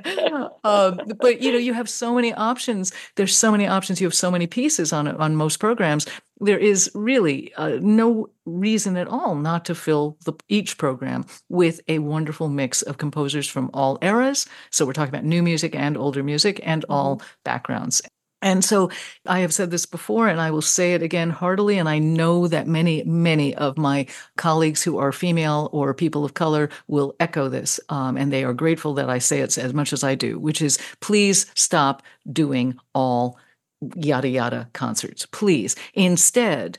But you have so many options. There's so many options. You have so many pieces on most programs. There is really no reason at all not to fill each program with a wonderful mix of composers from all eras. So we're talking about new music and older music and all backgrounds. And so I have said this before, and I will say it again heartily, and I know that many, many of my colleagues who are female or people of color will echo this, and they are grateful that I say it as much as I do, which is please stop doing all yada yada concerts, please. Instead,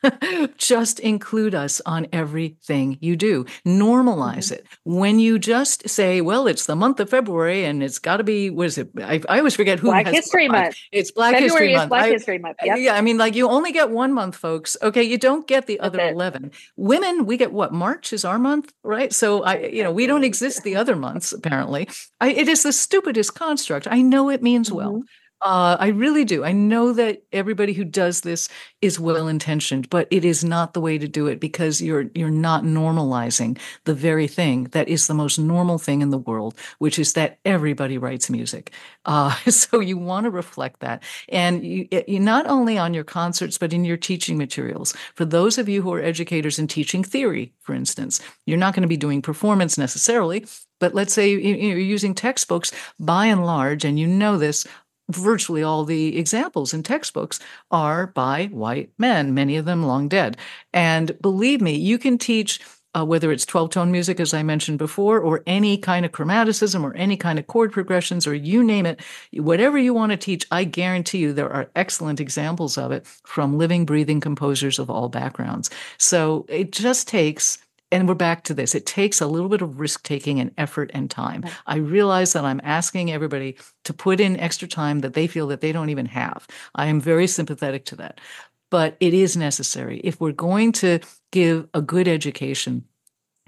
just include us on everything you do. Normalize it. When you just say, well, it's the month of February and it's got to be, what is it? I always forget who Black History Month. It's Black History Month. Black History Month. Yep. Yeah, I mean, like you only get 1 month, folks. Okay, you don't get the other 11. Women, we get what? March is our month, right? So we don't exist the other months, apparently. It is the stupidest construct. I know it means well. I really do. I know that everybody who does this is well-intentioned, but it is not the way to do it because you're not normalizing the very thing that is the most normal thing in the world, which is that everybody writes music. So you want to reflect that. And you not only on your concerts, but in your teaching materials. For those of you who are educators in teaching theory, for instance, you're not going to be doing performance necessarily, but let's say you're using textbooks by and large, and you know this, virtually all the examples in textbooks are by white men, many of them long dead. And believe me, you can teach whether it's 12-tone music, as I mentioned before, or any kind of chromaticism or any kind of chord progressions, or you name it, whatever you want to teach, I guarantee you there are excellent examples of it from living, breathing composers of all backgrounds. So it just takes... And we're back to this. It takes a little bit of risk-taking and effort and time. I realize that I'm asking everybody to put in extra time that they feel that they don't even have. I am very sympathetic to that. But it is necessary. If we're going to give a good education,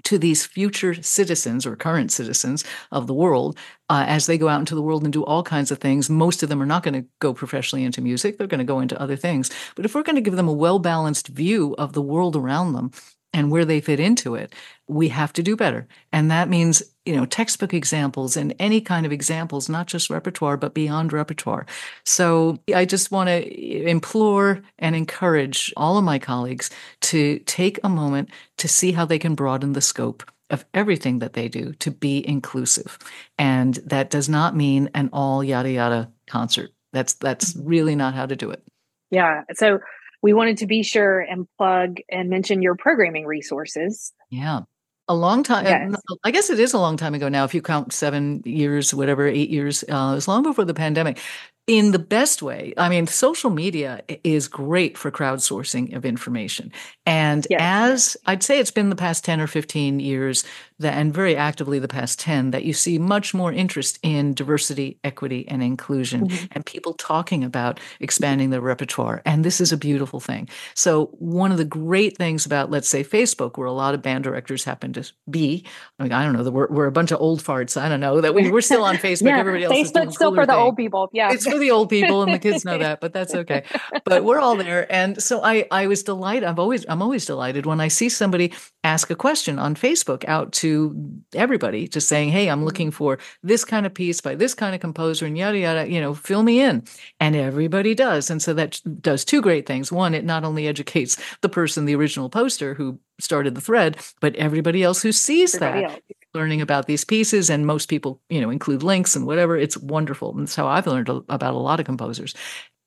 to these future citizens or current citizens of the world as they go out into the world and do all kinds of things. Most of them are not going to go professionally into music. They're going to go into other things. But if we're going to give them a well-balanced view of the world around them and where they fit into it, we have to do better. And that means, textbook examples and any kind of examples, not just repertoire, but beyond repertoire. So I just want to implore and encourage all of my colleagues to take a moment to see how they can broaden the scope of everything that they do to be inclusive. And that does not mean an all yada yada concert. That's really not how to do it. Yeah. So we wanted to be sure and plug and mention your programming resources. Yeah. A long time, yes. I guess it is a long time ago now, if you count 7 years, whatever, 8 years, it was long before the pandemic. In the best way, I mean, social media is great for crowdsourcing of information. And as I'd say it's been the past 10 or 15 years and very actively the past 10, that you see much more interest in diversity, equity, and inclusion, and people talking about expanding their repertoire. And this is a beautiful thing. So one of the great things about, let's say, Facebook, where a lot of band directors happen to be, I don't know, we're a bunch of old farts. I don't know that we're still on Facebook. Everybody else is doing Facebook's still for the old people. Yeah. It's for the old people, and the kids know that, but that's okay. But we're all there. And so I was delighted. I'm always delighted when I see somebody ask a question on Facebook out to everybody, just saying, hey, I'm looking for this kind of piece by this kind of composer and yada, yada, fill me in. And everybody does. And so that does two great things. One, it not only educates the person, the original poster who started the thread, but everybody else who sees learning about these pieces. And most people, include links and whatever. It's wonderful. And that's how I've learned about a lot of composers.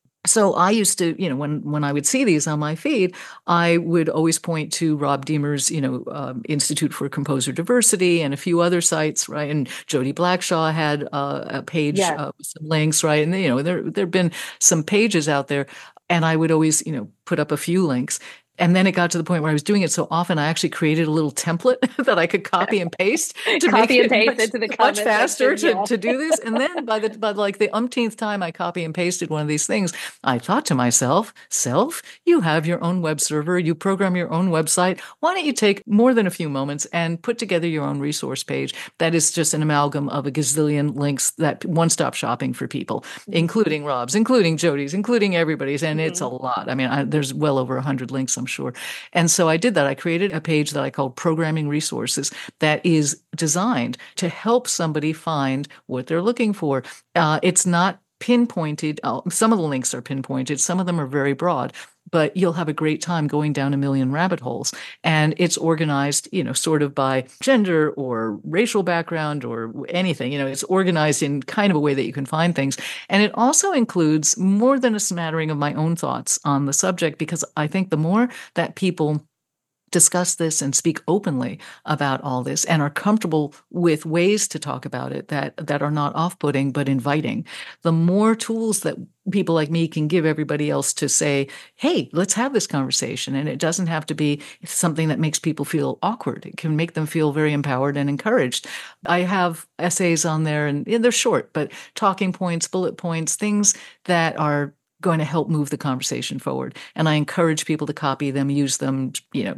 So I used to, when I would see these on my feed, I would always point to Rob Deemer's, Institute for Composer Diversity and a few other sites, right? And Jody Blackshaw had a page with some links, right? And, there've been some pages out there. And I would always, put up a few links. And then it got to the point where I was doing it so often, I actually created a little template that I could copy and paste to make it into the much faster to do this. And then by the umpteenth time I copy and pasted one of these things, I thought to myself, you have your own web server, you program your own website. Why don't you take more than a few moments and put together your own resource page that is just an amalgam of a gazillion links, that one-stop shopping for people, including Rob's, including Jody's, including everybody's. And it's a lot. I mean, there's well over 100 links, I'm sure. And so I did that. I created a page that I called Programming Resources that is designed to help somebody find what they're looking for. It's not pinpointed. Some of the links are pinpointed. Some of them are very broad. But you'll have a great time going down a million rabbit holes. And it's organized, sort of by gender or racial background or anything. It's organized in kind of a way that you can find things. And it also includes more than a smattering of my own thoughts on the subject, because I think the more that people discuss this and speak openly about all this and are comfortable with ways to talk about it that are not off-putting but inviting, the more tools that people like me can give everybody else to say, hey, let's have this conversation. And it doesn't have to be something that makes people feel awkward. It can make them feel very empowered and encouraged. I have essays on there, and they're short, but talking points, bullet points, things that are going to help move the conversation forward. And I encourage people to copy them, use them,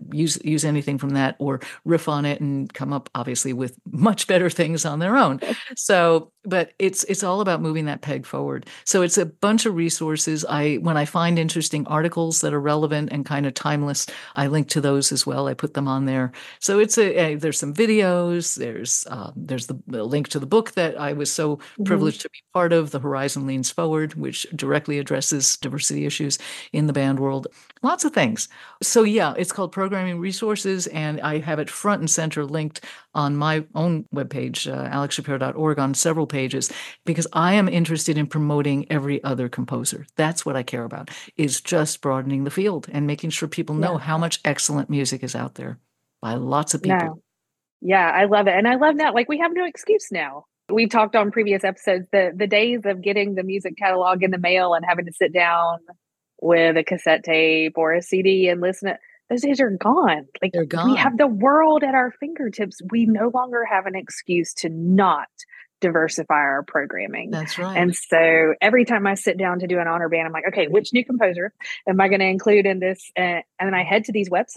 use anything from that, or riff on it and come up obviously with much better things on their own. So, but it's all about moving that peg forward. So it's a bunch of resources. When I find interesting articles that are relevant and kind of timeless, I link to those as well. I put them on there. So there's some videos. There's the link to the book that I was so privileged to be part of, The Horizon Leans Forward, which directly addresses diversity issues in the band world. Lots of things. So yeah, it's called Programming Resources, and I have it front and center linked on my own webpage, alexshapiro.org, on several pages, because I am interested in promoting every other composer. That's what I care about, is just broadening the field and making sure people know how much excellent music is out there by lots of people. No. Yeah, I love it. And I love that. Like, we have no excuse now. We talked on previous episodes, the days of getting the music catalog in the mail and having to sit down with a cassette tape or a CD and listen to, those days are gone. Like, they're gone. We have the world at our fingertips. We no longer have an excuse to not diversify our programming. That's right. And so every time I sit down to do an honor band, I'm like, okay, which new composer am I going to include in this? And then I head to these websites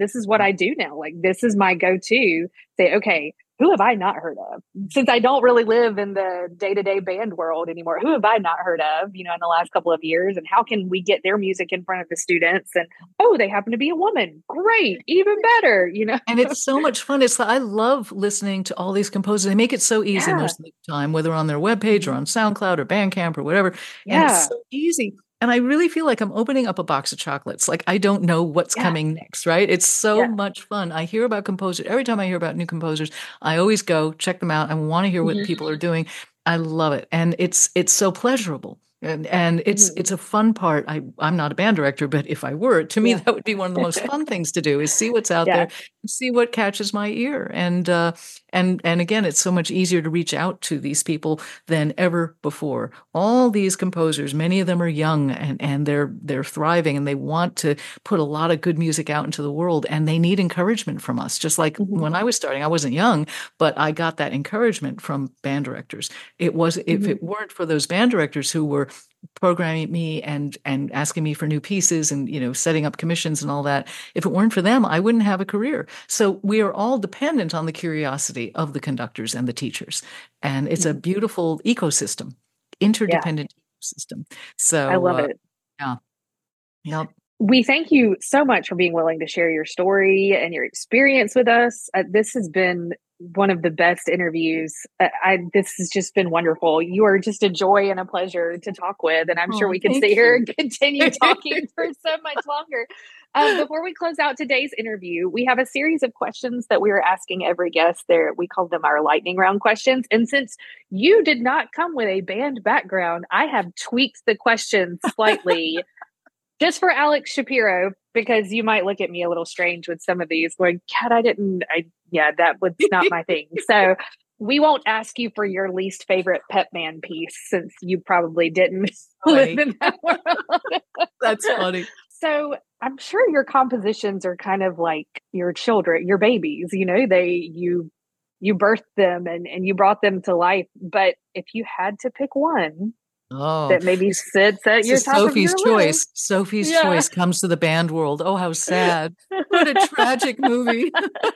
this is what I do now. Like, this is my go-to. Say, okay, who have I not heard of? Since I don't really live in the day-to-day band world anymore, who have I not heard of, in the last couple of years? And how can we get their music in front of the students? And, oh, they happen to be a woman. Great. Even better, And it's so much fun. I love listening to all these composers. They make it so easy most of the time, whether on their webpage or on SoundCloud or Bandcamp or whatever. And it's so easy. And I really feel like I'm opening up a box of chocolates. Like, I don't know what's coming next, right? It's so much fun. I hear about composers. Every time I hear about new composers, I always go check them out. I want to hear what people are doing. I love it. And it's so pleasurable. And it's a fun part. I'm not a band director, but if I were, to me, that would be one of the most fun things to do, is see what's out there and see what catches my ear. And again, it's so much easier to reach out to these people than ever before. All these composers, many of them are young and they're thriving, and they want to put a lot of good music out into the world, and they need encouragement from us. Just like when I was starting, I wasn't young, but I got that encouragement from band directors. If it weren't for those band directors who were programming me and asking me for new pieces and setting up commissions and all that, if it weren't for them, I wouldn't have a career. So we are all dependent on the curiosity of the conductors and the teachers, and it's a beautiful ecosystem, interdependent ecosystem. So I love it. Yeah. We thank you so much for being willing to share your story and your experience with us. This has been one of the best interviews. This has just been wonderful. You are just a joy and a pleasure to talk with. And I'm sure we could sit here and continue talking for so much longer. Before we close out today's interview, we have a series of questions that we are asking every guest there. We call them our lightning round questions. And since you did not come with a band background, I have tweaked the questions slightly just for Alex Shapiro, because you might look at me a little strange with some of these going, Kat, that was not my thing. So we won't ask you for your least favorite pep band piece, since you probably didn't live in that world. That's funny. So I'm sure your compositions are kind of like your children, your babies, you birthed them and you brought them to life. But if you had to pick one that maybe sits at your top Sophie's of your choice. list. Sophie's choice comes to the band world. Oh, how sad. What a tragic movie.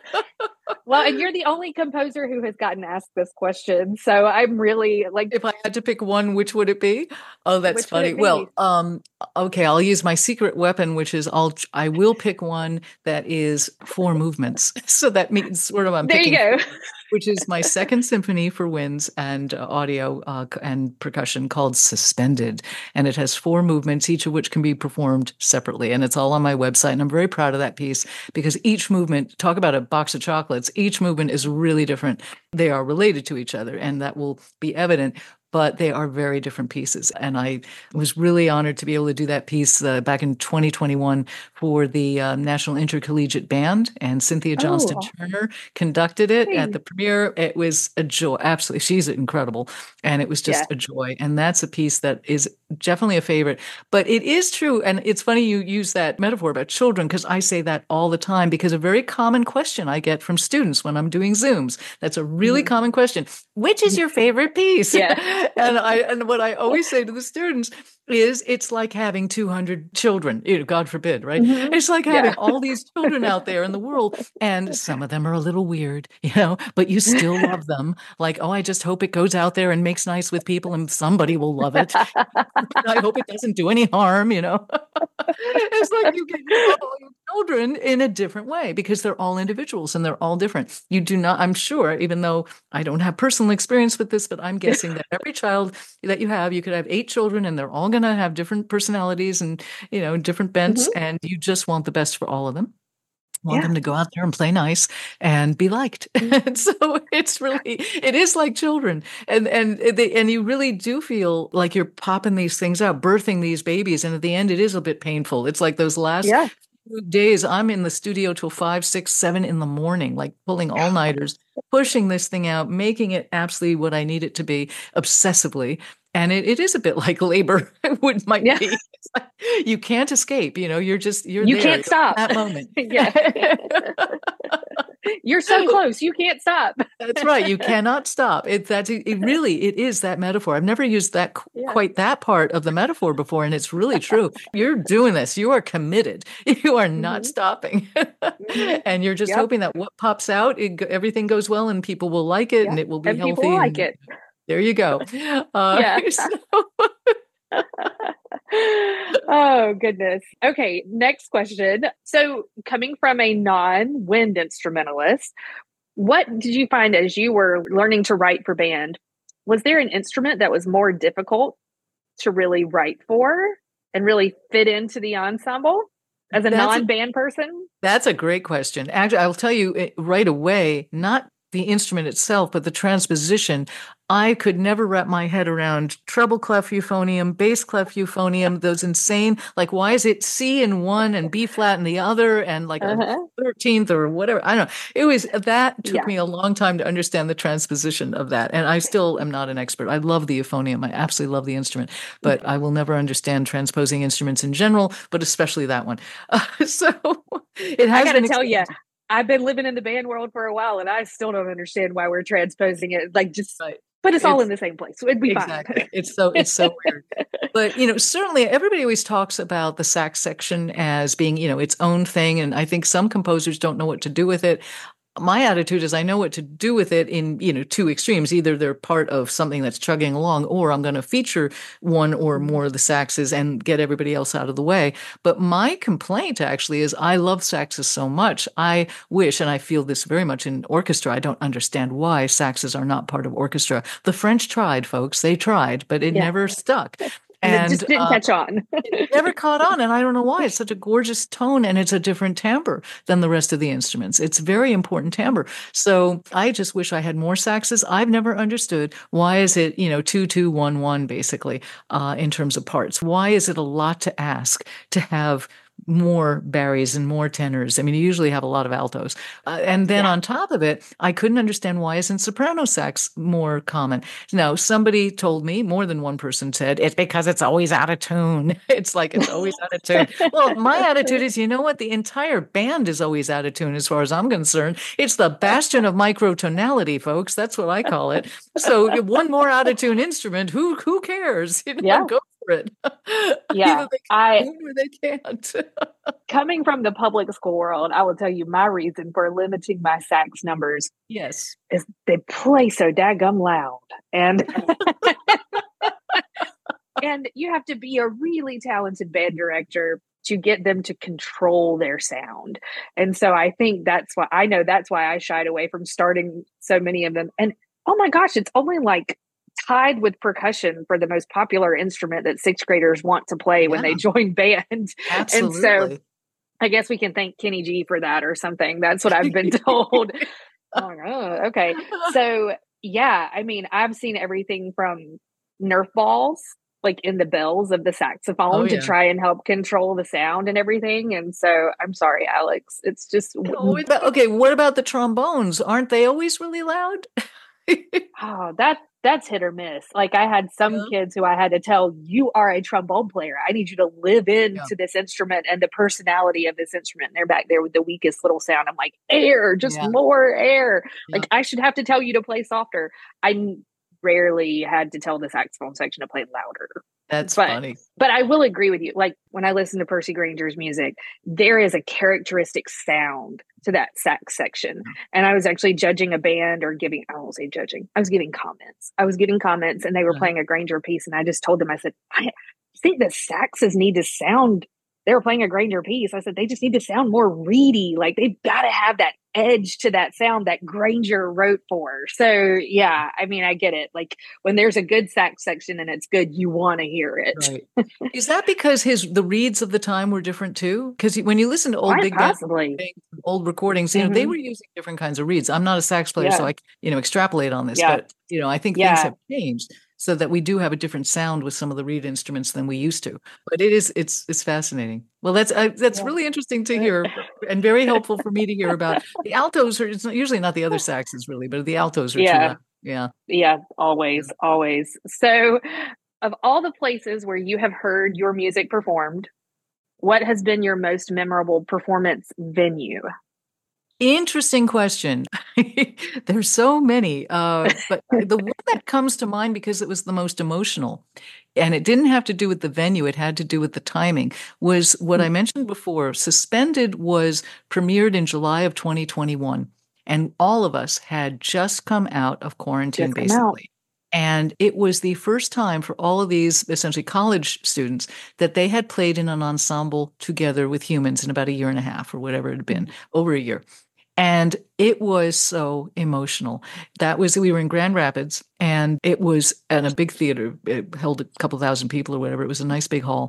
Well, and you're the only composer who has gotten asked this question. So I'm really like, if I had to pick one, which would it be? Oh, that's funny. Well, okay, I'll use my secret weapon, which is I will pick one that is 4 movements. So that means sort of there you go. Which is my second symphony for winds and audio and percussion, called Suspended. And it has 4 movements, each of which can be performed separately. And it's all on my website. And I'm very proud of that piece, because each movement, talk about a box of chocolates, each movement is really different. They are related to each other, and that will be evident, but they are very different pieces. And I was really honored to be able to do that piece back in 2021 for the National Intercollegiate Band, and Cynthia Johnston Turner conducted it at the premiere. It was a joy. Absolutely. She's incredible. And it was just a joy. And that's a piece that is definitely a favorite. But it is true. And it's funny you use that metaphor about children, because I say that all the time, because a very common question I get from students when I'm doing Zooms, that's a really common question. Which is your favorite piece? And what I always say to the students is, it's like having 200 children, God forbid, right? It's like having all these children out there in the world, and some of them are a little weird, but you still love them. Like, I just hope it goes out there and makes nice with people, and somebody will love it. I hope it doesn't do any harm, It's like you get all your children in a different way, because they're all individuals and they're all different. You do not, I'm sure, even though I don't have personal experience with this, but I'm guessing that every child that you could have 8 children, and they're all going to have different personalities and, different bents, and you just want the best for all of them. Want them to go out there and play nice and be liked. And so it is like children. And you really do feel like you're popping these things out, birthing these babies. And at the end, it is a bit painful. It's like those last few days, I'm in the studio till 5, 6, 7 in the morning, like pulling all-nighters, pushing this thing out, making it absolutely what I need it to be, obsessively. And it is a bit like labor. Might be. It's like, you can't escape. You there. Can't stop at that moment. You're so close. You can't stop. That's right. You cannot stop. It is that metaphor. I've never used that quite that part of the metaphor before, and it's really true. You're doing this. You are committed. You are not stopping, and you're just hoping that what pops out, everything goes well, and people will like it, and it will be and healthy. People will like it. There you go. Oh, goodness. Okay, next question. So, coming from a non-wind instrumentalist, what did you find as you were learning to write for band? Was there an instrument that was more difficult to really write for and really fit into the ensemble as a non-band person? That's a great question. Actually, I'll tell you right away, not the instrument itself, but the transposition. I could never wrap my head around treble clef euphonium, bass clef euphonium, those insane, like, why is it C in one and B flat in the other and like a 13th or whatever? I don't know. That took me a long time to understand the transposition of that. And I still am not an expert. I love the euphonium. I absolutely love the instrument, but I will never understand transposing instruments in general, but especially that one. So it has I got to tell you, I've been living in the band world for a while and I still don't understand why we're transposing it. Like but it's all in the same place. So it'd be fine. It's so weird. But, certainly everybody always talks about the sax section as being, its own thing. And I think some composers don't know what to do with it. My attitude is I know what to do with it in, two extremes. Either they're part of something that's chugging along, or I'm going to feature one or more of the saxes and get everybody else out of the way. But my complaint actually is I love saxes so much. I wish, and I feel this very much in orchestra, I don't understand why saxes are not part of orchestra. The French tried, folks. They tried, but it never stuck. And it just didn't catch on. It never caught on. And I don't know why. It's such a gorgeous tone and it's a different timbre than the rest of the instruments. It's very important timbre. So I just wish I had more saxes. I've never understood why is it, 2-2-1-1 basically, in terms of parts. Why is it a lot to ask to have more baries and more tenors? I mean, you usually have a lot of altos. And then on top of it, I couldn't understand why isn't soprano sax more common? Now, somebody told me, more than one person said, it's because it's always out of tune. It's like it's always out of tune. Well, my attitude is, you know what? The entire band is always out of tune as far as I'm concerned. It's the bastion of microtonality, folks. That's what I call it. So one more out of tune instrument, who cares? Go for it. Yeah, or they can't. Coming from the public school world, I will tell you my reason for limiting my sax numbers. Yes, is they play so daggum loud, and and you have to be a really talented band director to get them to control their sound. And so I think that's why I shied away from starting so many of them. And oh my gosh, it's only like tied with percussion for the most popular instrument that sixth graders want to play when they join band. Absolutely. And so I guess we can thank Kenny G for that or something. That's what I've been told. Okay. So yeah, I mean, I've seen everything from Nerf balls, like in the bells of the saxophone to try and help control the sound and everything. And so I'm sorry, Alex. It's just... Okay, what about the trombones? Aren't they always really loud? That's hit or miss. Like I had some kids who I had to tell, you are a trombone player. I need you to live into this instrument and the personality of this instrument. And they're back there with the weakest little sound. I'm like, air, just more air. Like I should have to tell you to play softer. I rarely had to tell the saxophone section to play louder. That's funny. But I will agree with you. Like when I listen to Percy Granger's music, there is a characteristic sound to that sax section. And I was actually judging a band I won't say judging. I was giving comments. And they were playing a Granger piece. And I just told them, I said, I think the saxes need to sound, they were playing a Granger piece. I said, they just need to sound more reedy. Like they've got to have that edge to that sound that Granger wrote for. So yeah, I mean, I get it. Like when there's a good sax section and it's good, you want to hear it. Right. Is that because the reeds of the time were different too? Because when you listen to old big band, old recordings, they were using different kinds of reeds. I'm not a sax player, so I extrapolate on this, but I think things have changed so that we do have a different sound with some of the reed instruments than we used to. But it's fascinating. Well, that's really interesting to hear and very helpful for me to hear about. The altos it's usually not the other saxes really, but the altos are too loud. Yeah, always. So of all the places where you have heard your music performed, what has been your most memorable performance venue? Interesting question. There's so many, but the one that comes to mind because it was the most emotional, and it didn't have to do with the venue, it had to do with the timing, was what I mentioned before. Suspended was premiered in July of 2021, and all of us had just come out of quarantine, Just come out. basically. And it was the first time for all of these essentially college students that they had played in an ensemble together with humans in about a year and a half or whatever it had been, over a year. And it was so emotional. We were in Grand Rapids and it was at a big theater. It held a couple thousand people or whatever. It was a nice big hall.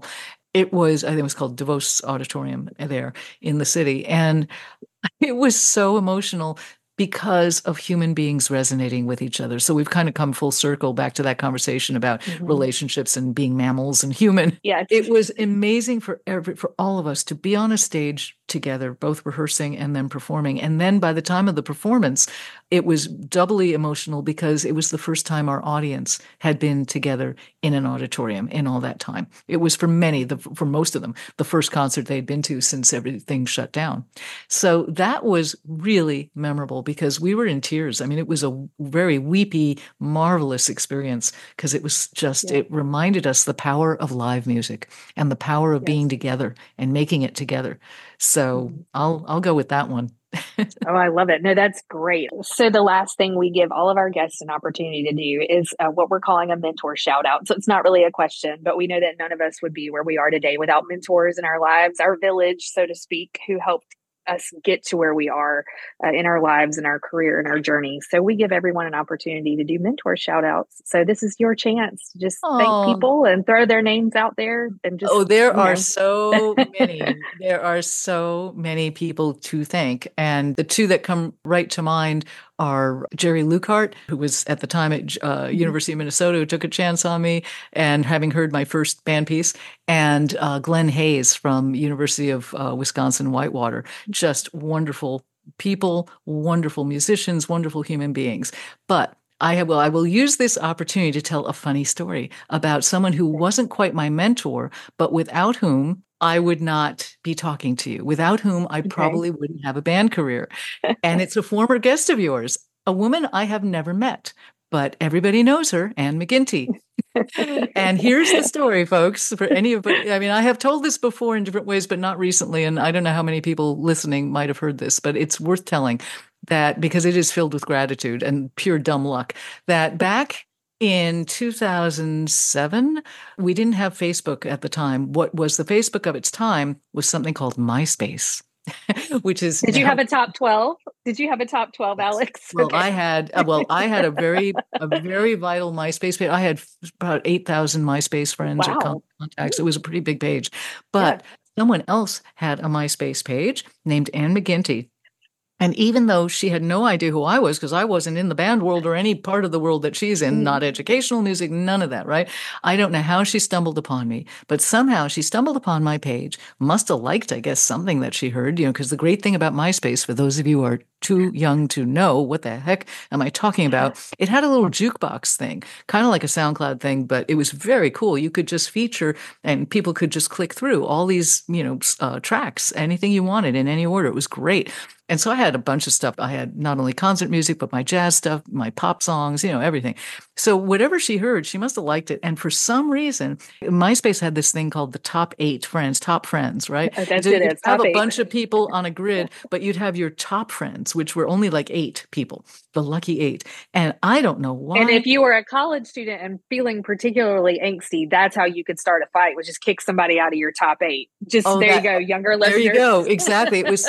I think it was called DeVos Auditorium there in the city. And it was so emotional because of human beings resonating with each other. So we've kind of come full circle back to that conversation about relationships and being mammals and human. Yes. It was amazing for all of us to be on a stage together, both rehearsing and then performing. And then by the time of the performance, it was doubly emotional because it was the first time our audience had been together in an auditorium in all that time. It was for for most of them, the first concert they'd been to since everything shut down. So that was really memorable because we were in tears. I mean, it was a very weepy, marvelous experience because it was just, it reminded us the power of live music and the power of being together and making it together. So I'll go with that one. Oh, I love it. No, that's great. So the last thing we give all of our guests an opportunity to do is what we're calling a mentor shout out. So it's not really a question, but we know that none of us would be where we are today without mentors in our lives, our village, so to speak, who helped us get to where we are in our lives and our career and our journey. So we give everyone an opportunity to do mentor shout outs. So this is your chance to just thank people and throw their names out there and just, there are so many. There are so many people to thank. And the two that come right to mind are Jerry Lukehart, who was at the time at University of Minnesota, who took a chance on me and having heard my first band piece, and Glenn Hayes from University of Wisconsin-Whitewater. Just wonderful people, wonderful musicians, wonderful human beings. But I will use this opportunity to tell a funny story about someone who wasn't quite my mentor, but without whom I would not be talking to you, without whom I probably wouldn't have a band career. And it's a former guest of yours, a woman I have never met, but everybody knows her, Ann McGinty. And here's the story, folks, for any of it. I mean, I have told this before in different ways, but not recently. And I don't know how many people listening might have heard this, but it's worth telling that because it is filled with gratitude and pure dumb luck that back in 2007, we didn't have Facebook at the time. What was the Facebook of its time was something called MySpace. Which is Did you have a top 12? Did you have a top 12, Alex? Well, I had a very vital MySpace page. I had about 8,000 MySpace friends or contacts. It was a pretty big page. But someone else had a MySpace page named Ann McGinty. And even though she had no idea who I was, because I wasn't in the band world or any part of the world that she's in, not educational music, none of that, right? I don't know how she stumbled upon me, but somehow she stumbled upon my page, must have liked, I guess, something that she heard, because the great thing about MySpace, for those of you who are too young to know what the heck am I talking about, it had a little jukebox thing, kind of like a SoundCloud thing, but it was very cool. You could just feature and people could just click through all these, tracks, anything you wanted in any order. It was great. And so I had a bunch of stuff. I had not only concert music, but my jazz stuff, my pop songs, everything. So whatever she heard, she must have liked it. And for some reason, MySpace had this thing called the top friends, right? Oh, that's You'd it. have a bunch of people on a grid, but you'd have your top friends, which were only like 8 people, the lucky 8. And I don't know why. And if you were a college student and feeling particularly angsty, that's how you could start a fight, was just kick somebody out of your top 8. You go, younger listeners. There you go. Exactly. It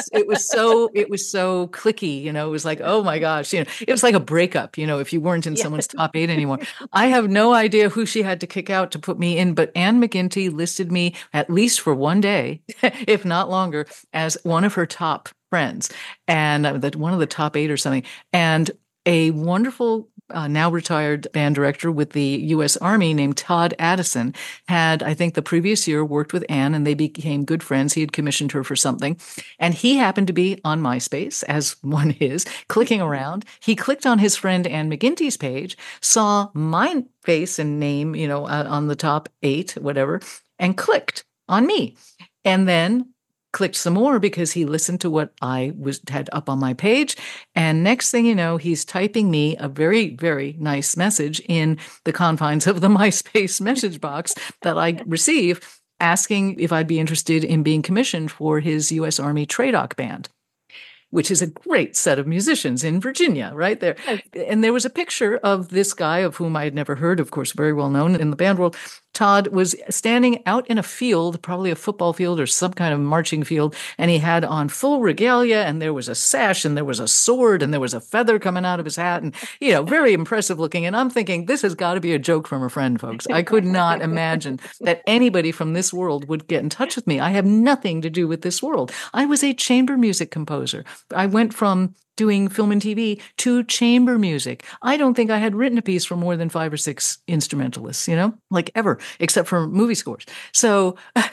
was so clicky, it was like, oh my gosh, it was like a breakup, if you weren't in someone's top 8 anymore. I have no idea who she had to kick out to put me in, but Ann McGinty listed me at least for one day, if not longer, as one of her top friends and one of the top 8 or something. And a wonderful now retired band director with the U.S. Army named Todd Addison had, I think the previous year, worked with Ann and they became good friends. He had commissioned her for something. And he happened to be on MySpace, as one is, clicking around. He clicked on his friend Ann McGinty's page, saw my face and name, on the top 8, whatever, and clicked on me. And then clicked some more because he listened to what I had up on my page. And next thing you know, he's typing me a very, very nice message in the confines of the MySpace message box that I receive, asking if I'd be interested in being commissioned for his U.S. Army TRADOC band, which is a great set of musicians in Virginia, right there. And there was a picture of this guy of whom I had never heard, of course, very well known in the band world. Todd was standing out in a field, probably a football field or some kind of marching field, and he had on full regalia, and there was a sash, and there was a sword, and there was a feather coming out of his hat, and, very impressive looking. And I'm thinking, this has got to be a joke from a friend, folks. I could not imagine that anybody from this world would get in touch with me. I have nothing to do with this world. I was a chamber music composer. I went from doing film and TV to chamber music. I don't think I had written a piece for more than 5 or 6 instrumentalists, like ever, except for movie scores. So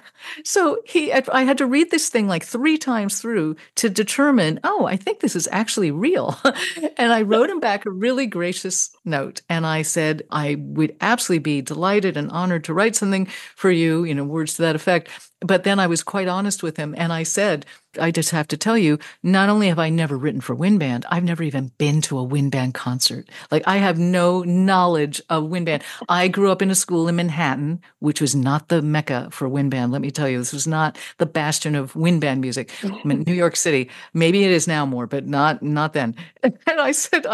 I had to read this thing like 3 times through to determine, I think this is actually real. And I wrote him back a really gracious note. And I said, I would absolutely be delighted and honored to write something for you, words to that effect. But then I was quite honest with him. And I said, I just have to tell you, not only have I never written for wind band, I've never even been to a wind band concert. Like, I have no knowledge of wind band. I grew up in a school in Manhattan, which was not the mecca for wind band. Let me tell you, this was not the bastion of wind band music. New York City, maybe it is now more, but not then. And I said,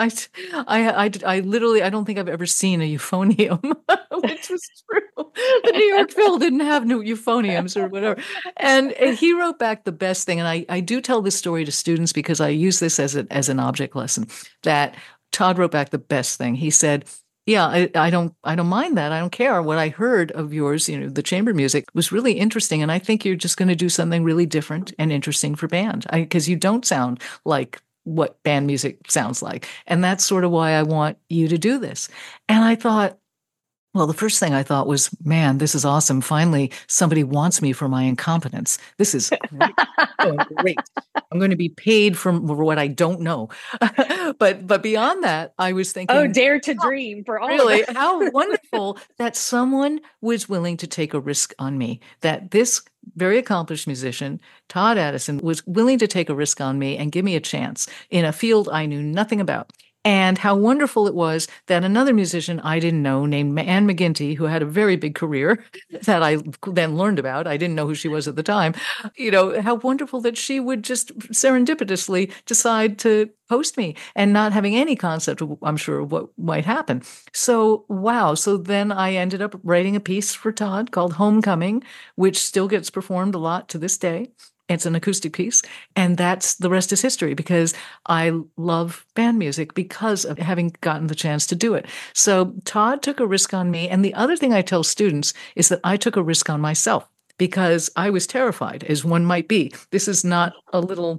I literally, I don't think I've ever seen a euphonium, which was true. The New York Phil didn't have no euphoniums or whatever. And he wrote back the best thing. And I do tell this story to students because I use this as an object lesson, that Todd wrote back the best thing. He said, yeah, I don't mind that. I don't care. What I heard of yours, the chamber music was really interesting. And I think you're just going to do something really different and interesting for band, because you don't sound like what band music sounds like. And that's sort of why I want you to do this. And I thought, well, the first thing I thought was, man, this is awesome. Finally, somebody wants me for my incompetence. This is great. Oh, great. I'm going to be paid for what I don't know. But beyond that, I was thinking, dare to dream for all really, of us. how wonderful that someone was willing to take a risk on me, that this very accomplished musician, Todd Addison, was willing to take a risk on me and give me a chance in a field I knew nothing about. And how wonderful it was that another musician I didn't know, named Anne McGinty, who had a very big career that I then learned about, I didn't know who she was at the time, how wonderful that she would just serendipitously decide to post me and not having any concept, I'm sure, of what might happen. So, wow. So then I ended up writing a piece for Todd called Homecoming, which still gets performed a lot to this day. It's an acoustic piece, and that's the rest is history, because I love band music because of having gotten the chance to do it. So Todd took a risk on me. And the other thing I tell students is that I took a risk on myself because I was terrified, as one might be. This is not a little,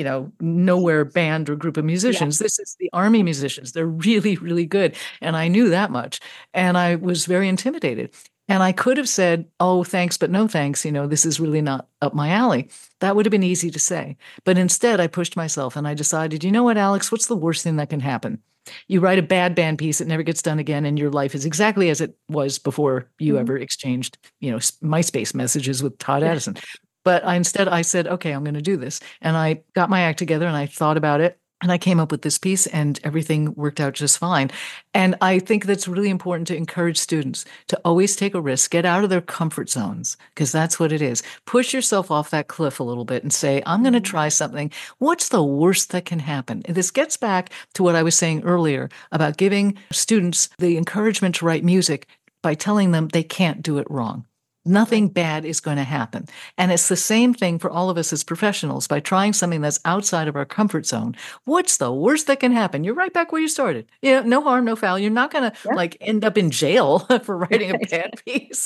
nowhere band or group of musicians. Yeah. This is the Army musicians. They're really, really good. And I knew that much. And I was very intimidated. And I could have said, oh, thanks, but no thanks. This is really not up my alley. That would have been easy to say. But instead, I pushed myself and I decided, you know what, Alex, what's the worst thing that can happen? You write a bad band piece, it never gets done again, and your life is exactly as it was before you ever exchanged, MySpace messages with Todd Addison. But instead, I said, okay, I'm going to do this. And I got my act together and I thought about it. And I came up with this piece and everything worked out just fine. And I think that's really important to encourage students to always take a risk, get out of their comfort zones, because that's what it is. Push yourself off that cliff a little bit and say, I'm going to try something. What's the worst that can happen? And this gets back to what I was saying earlier about giving students the encouragement to write music by telling them they can't do it wrong. Nothing bad is going to happen. And it's the same thing for all of us as professionals. By trying something that's outside of our comfort zone, what's the worst that can happen? You're right back where you started. No harm, no foul. You're not going to end up in jail for writing a bad piece.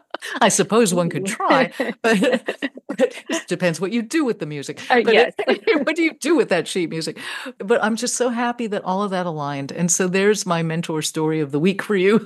I suppose one could try, but it depends what you do with the music. Yes. What do you do with that sheet music? But I'm just so happy that all of that aligned. And so there's my mentor story of the week for you.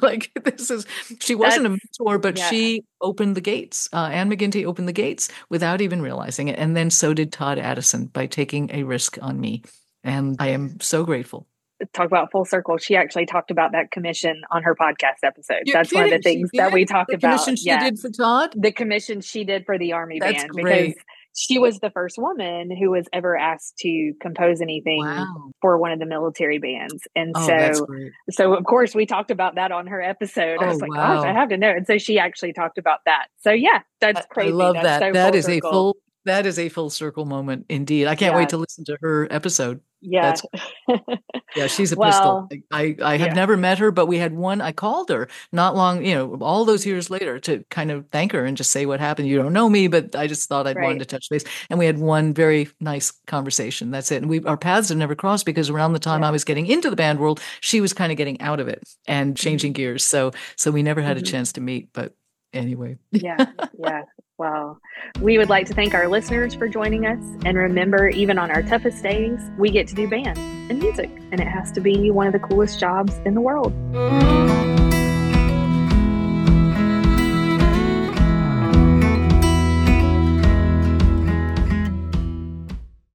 She wasn't a mentor, but she opened the gates. Anne McGinty opened the gates without even realizing it. And then so did Todd Addison by taking a risk on me. And I am so grateful. Talk about full circle. She actually talked about that commission on her podcast episode. That's one of the things that we talked about. The commission she did for Todd? The commission she did for the Army That's band. Great. Because she was the first woman who was ever asked to compose anything Wow. for one of the military bands. And Oh, that's great. so of course we talked about that on her episode. I Oh, was like, gosh, I wow. have to know. And so she actually talked about that. So yeah, that's I crazy. love That's that. so That full is circle. that is a full circle moment indeed. I can't Yeah. wait to listen to her episode. Yeah. That's Yeah, she's a pistol. Well, I have yeah. never met her, but we had one. I called her not long, all those years later to kind of thank her and just say what happened. You don't know me, but I just thought I'd wanted Right. to touch base. And we had one very nice conversation. That's it. And our paths have never crossed because around the time I Yeah. was getting into the band world, she was kind of getting out of it and changing gears. So we never had a chance to meet, but anyway. Yeah. Yeah. Well, we would like to thank our listeners for joining us. And remember, even on our toughest days, we get to do band and music, and it has to be one of the coolest jobs in the world.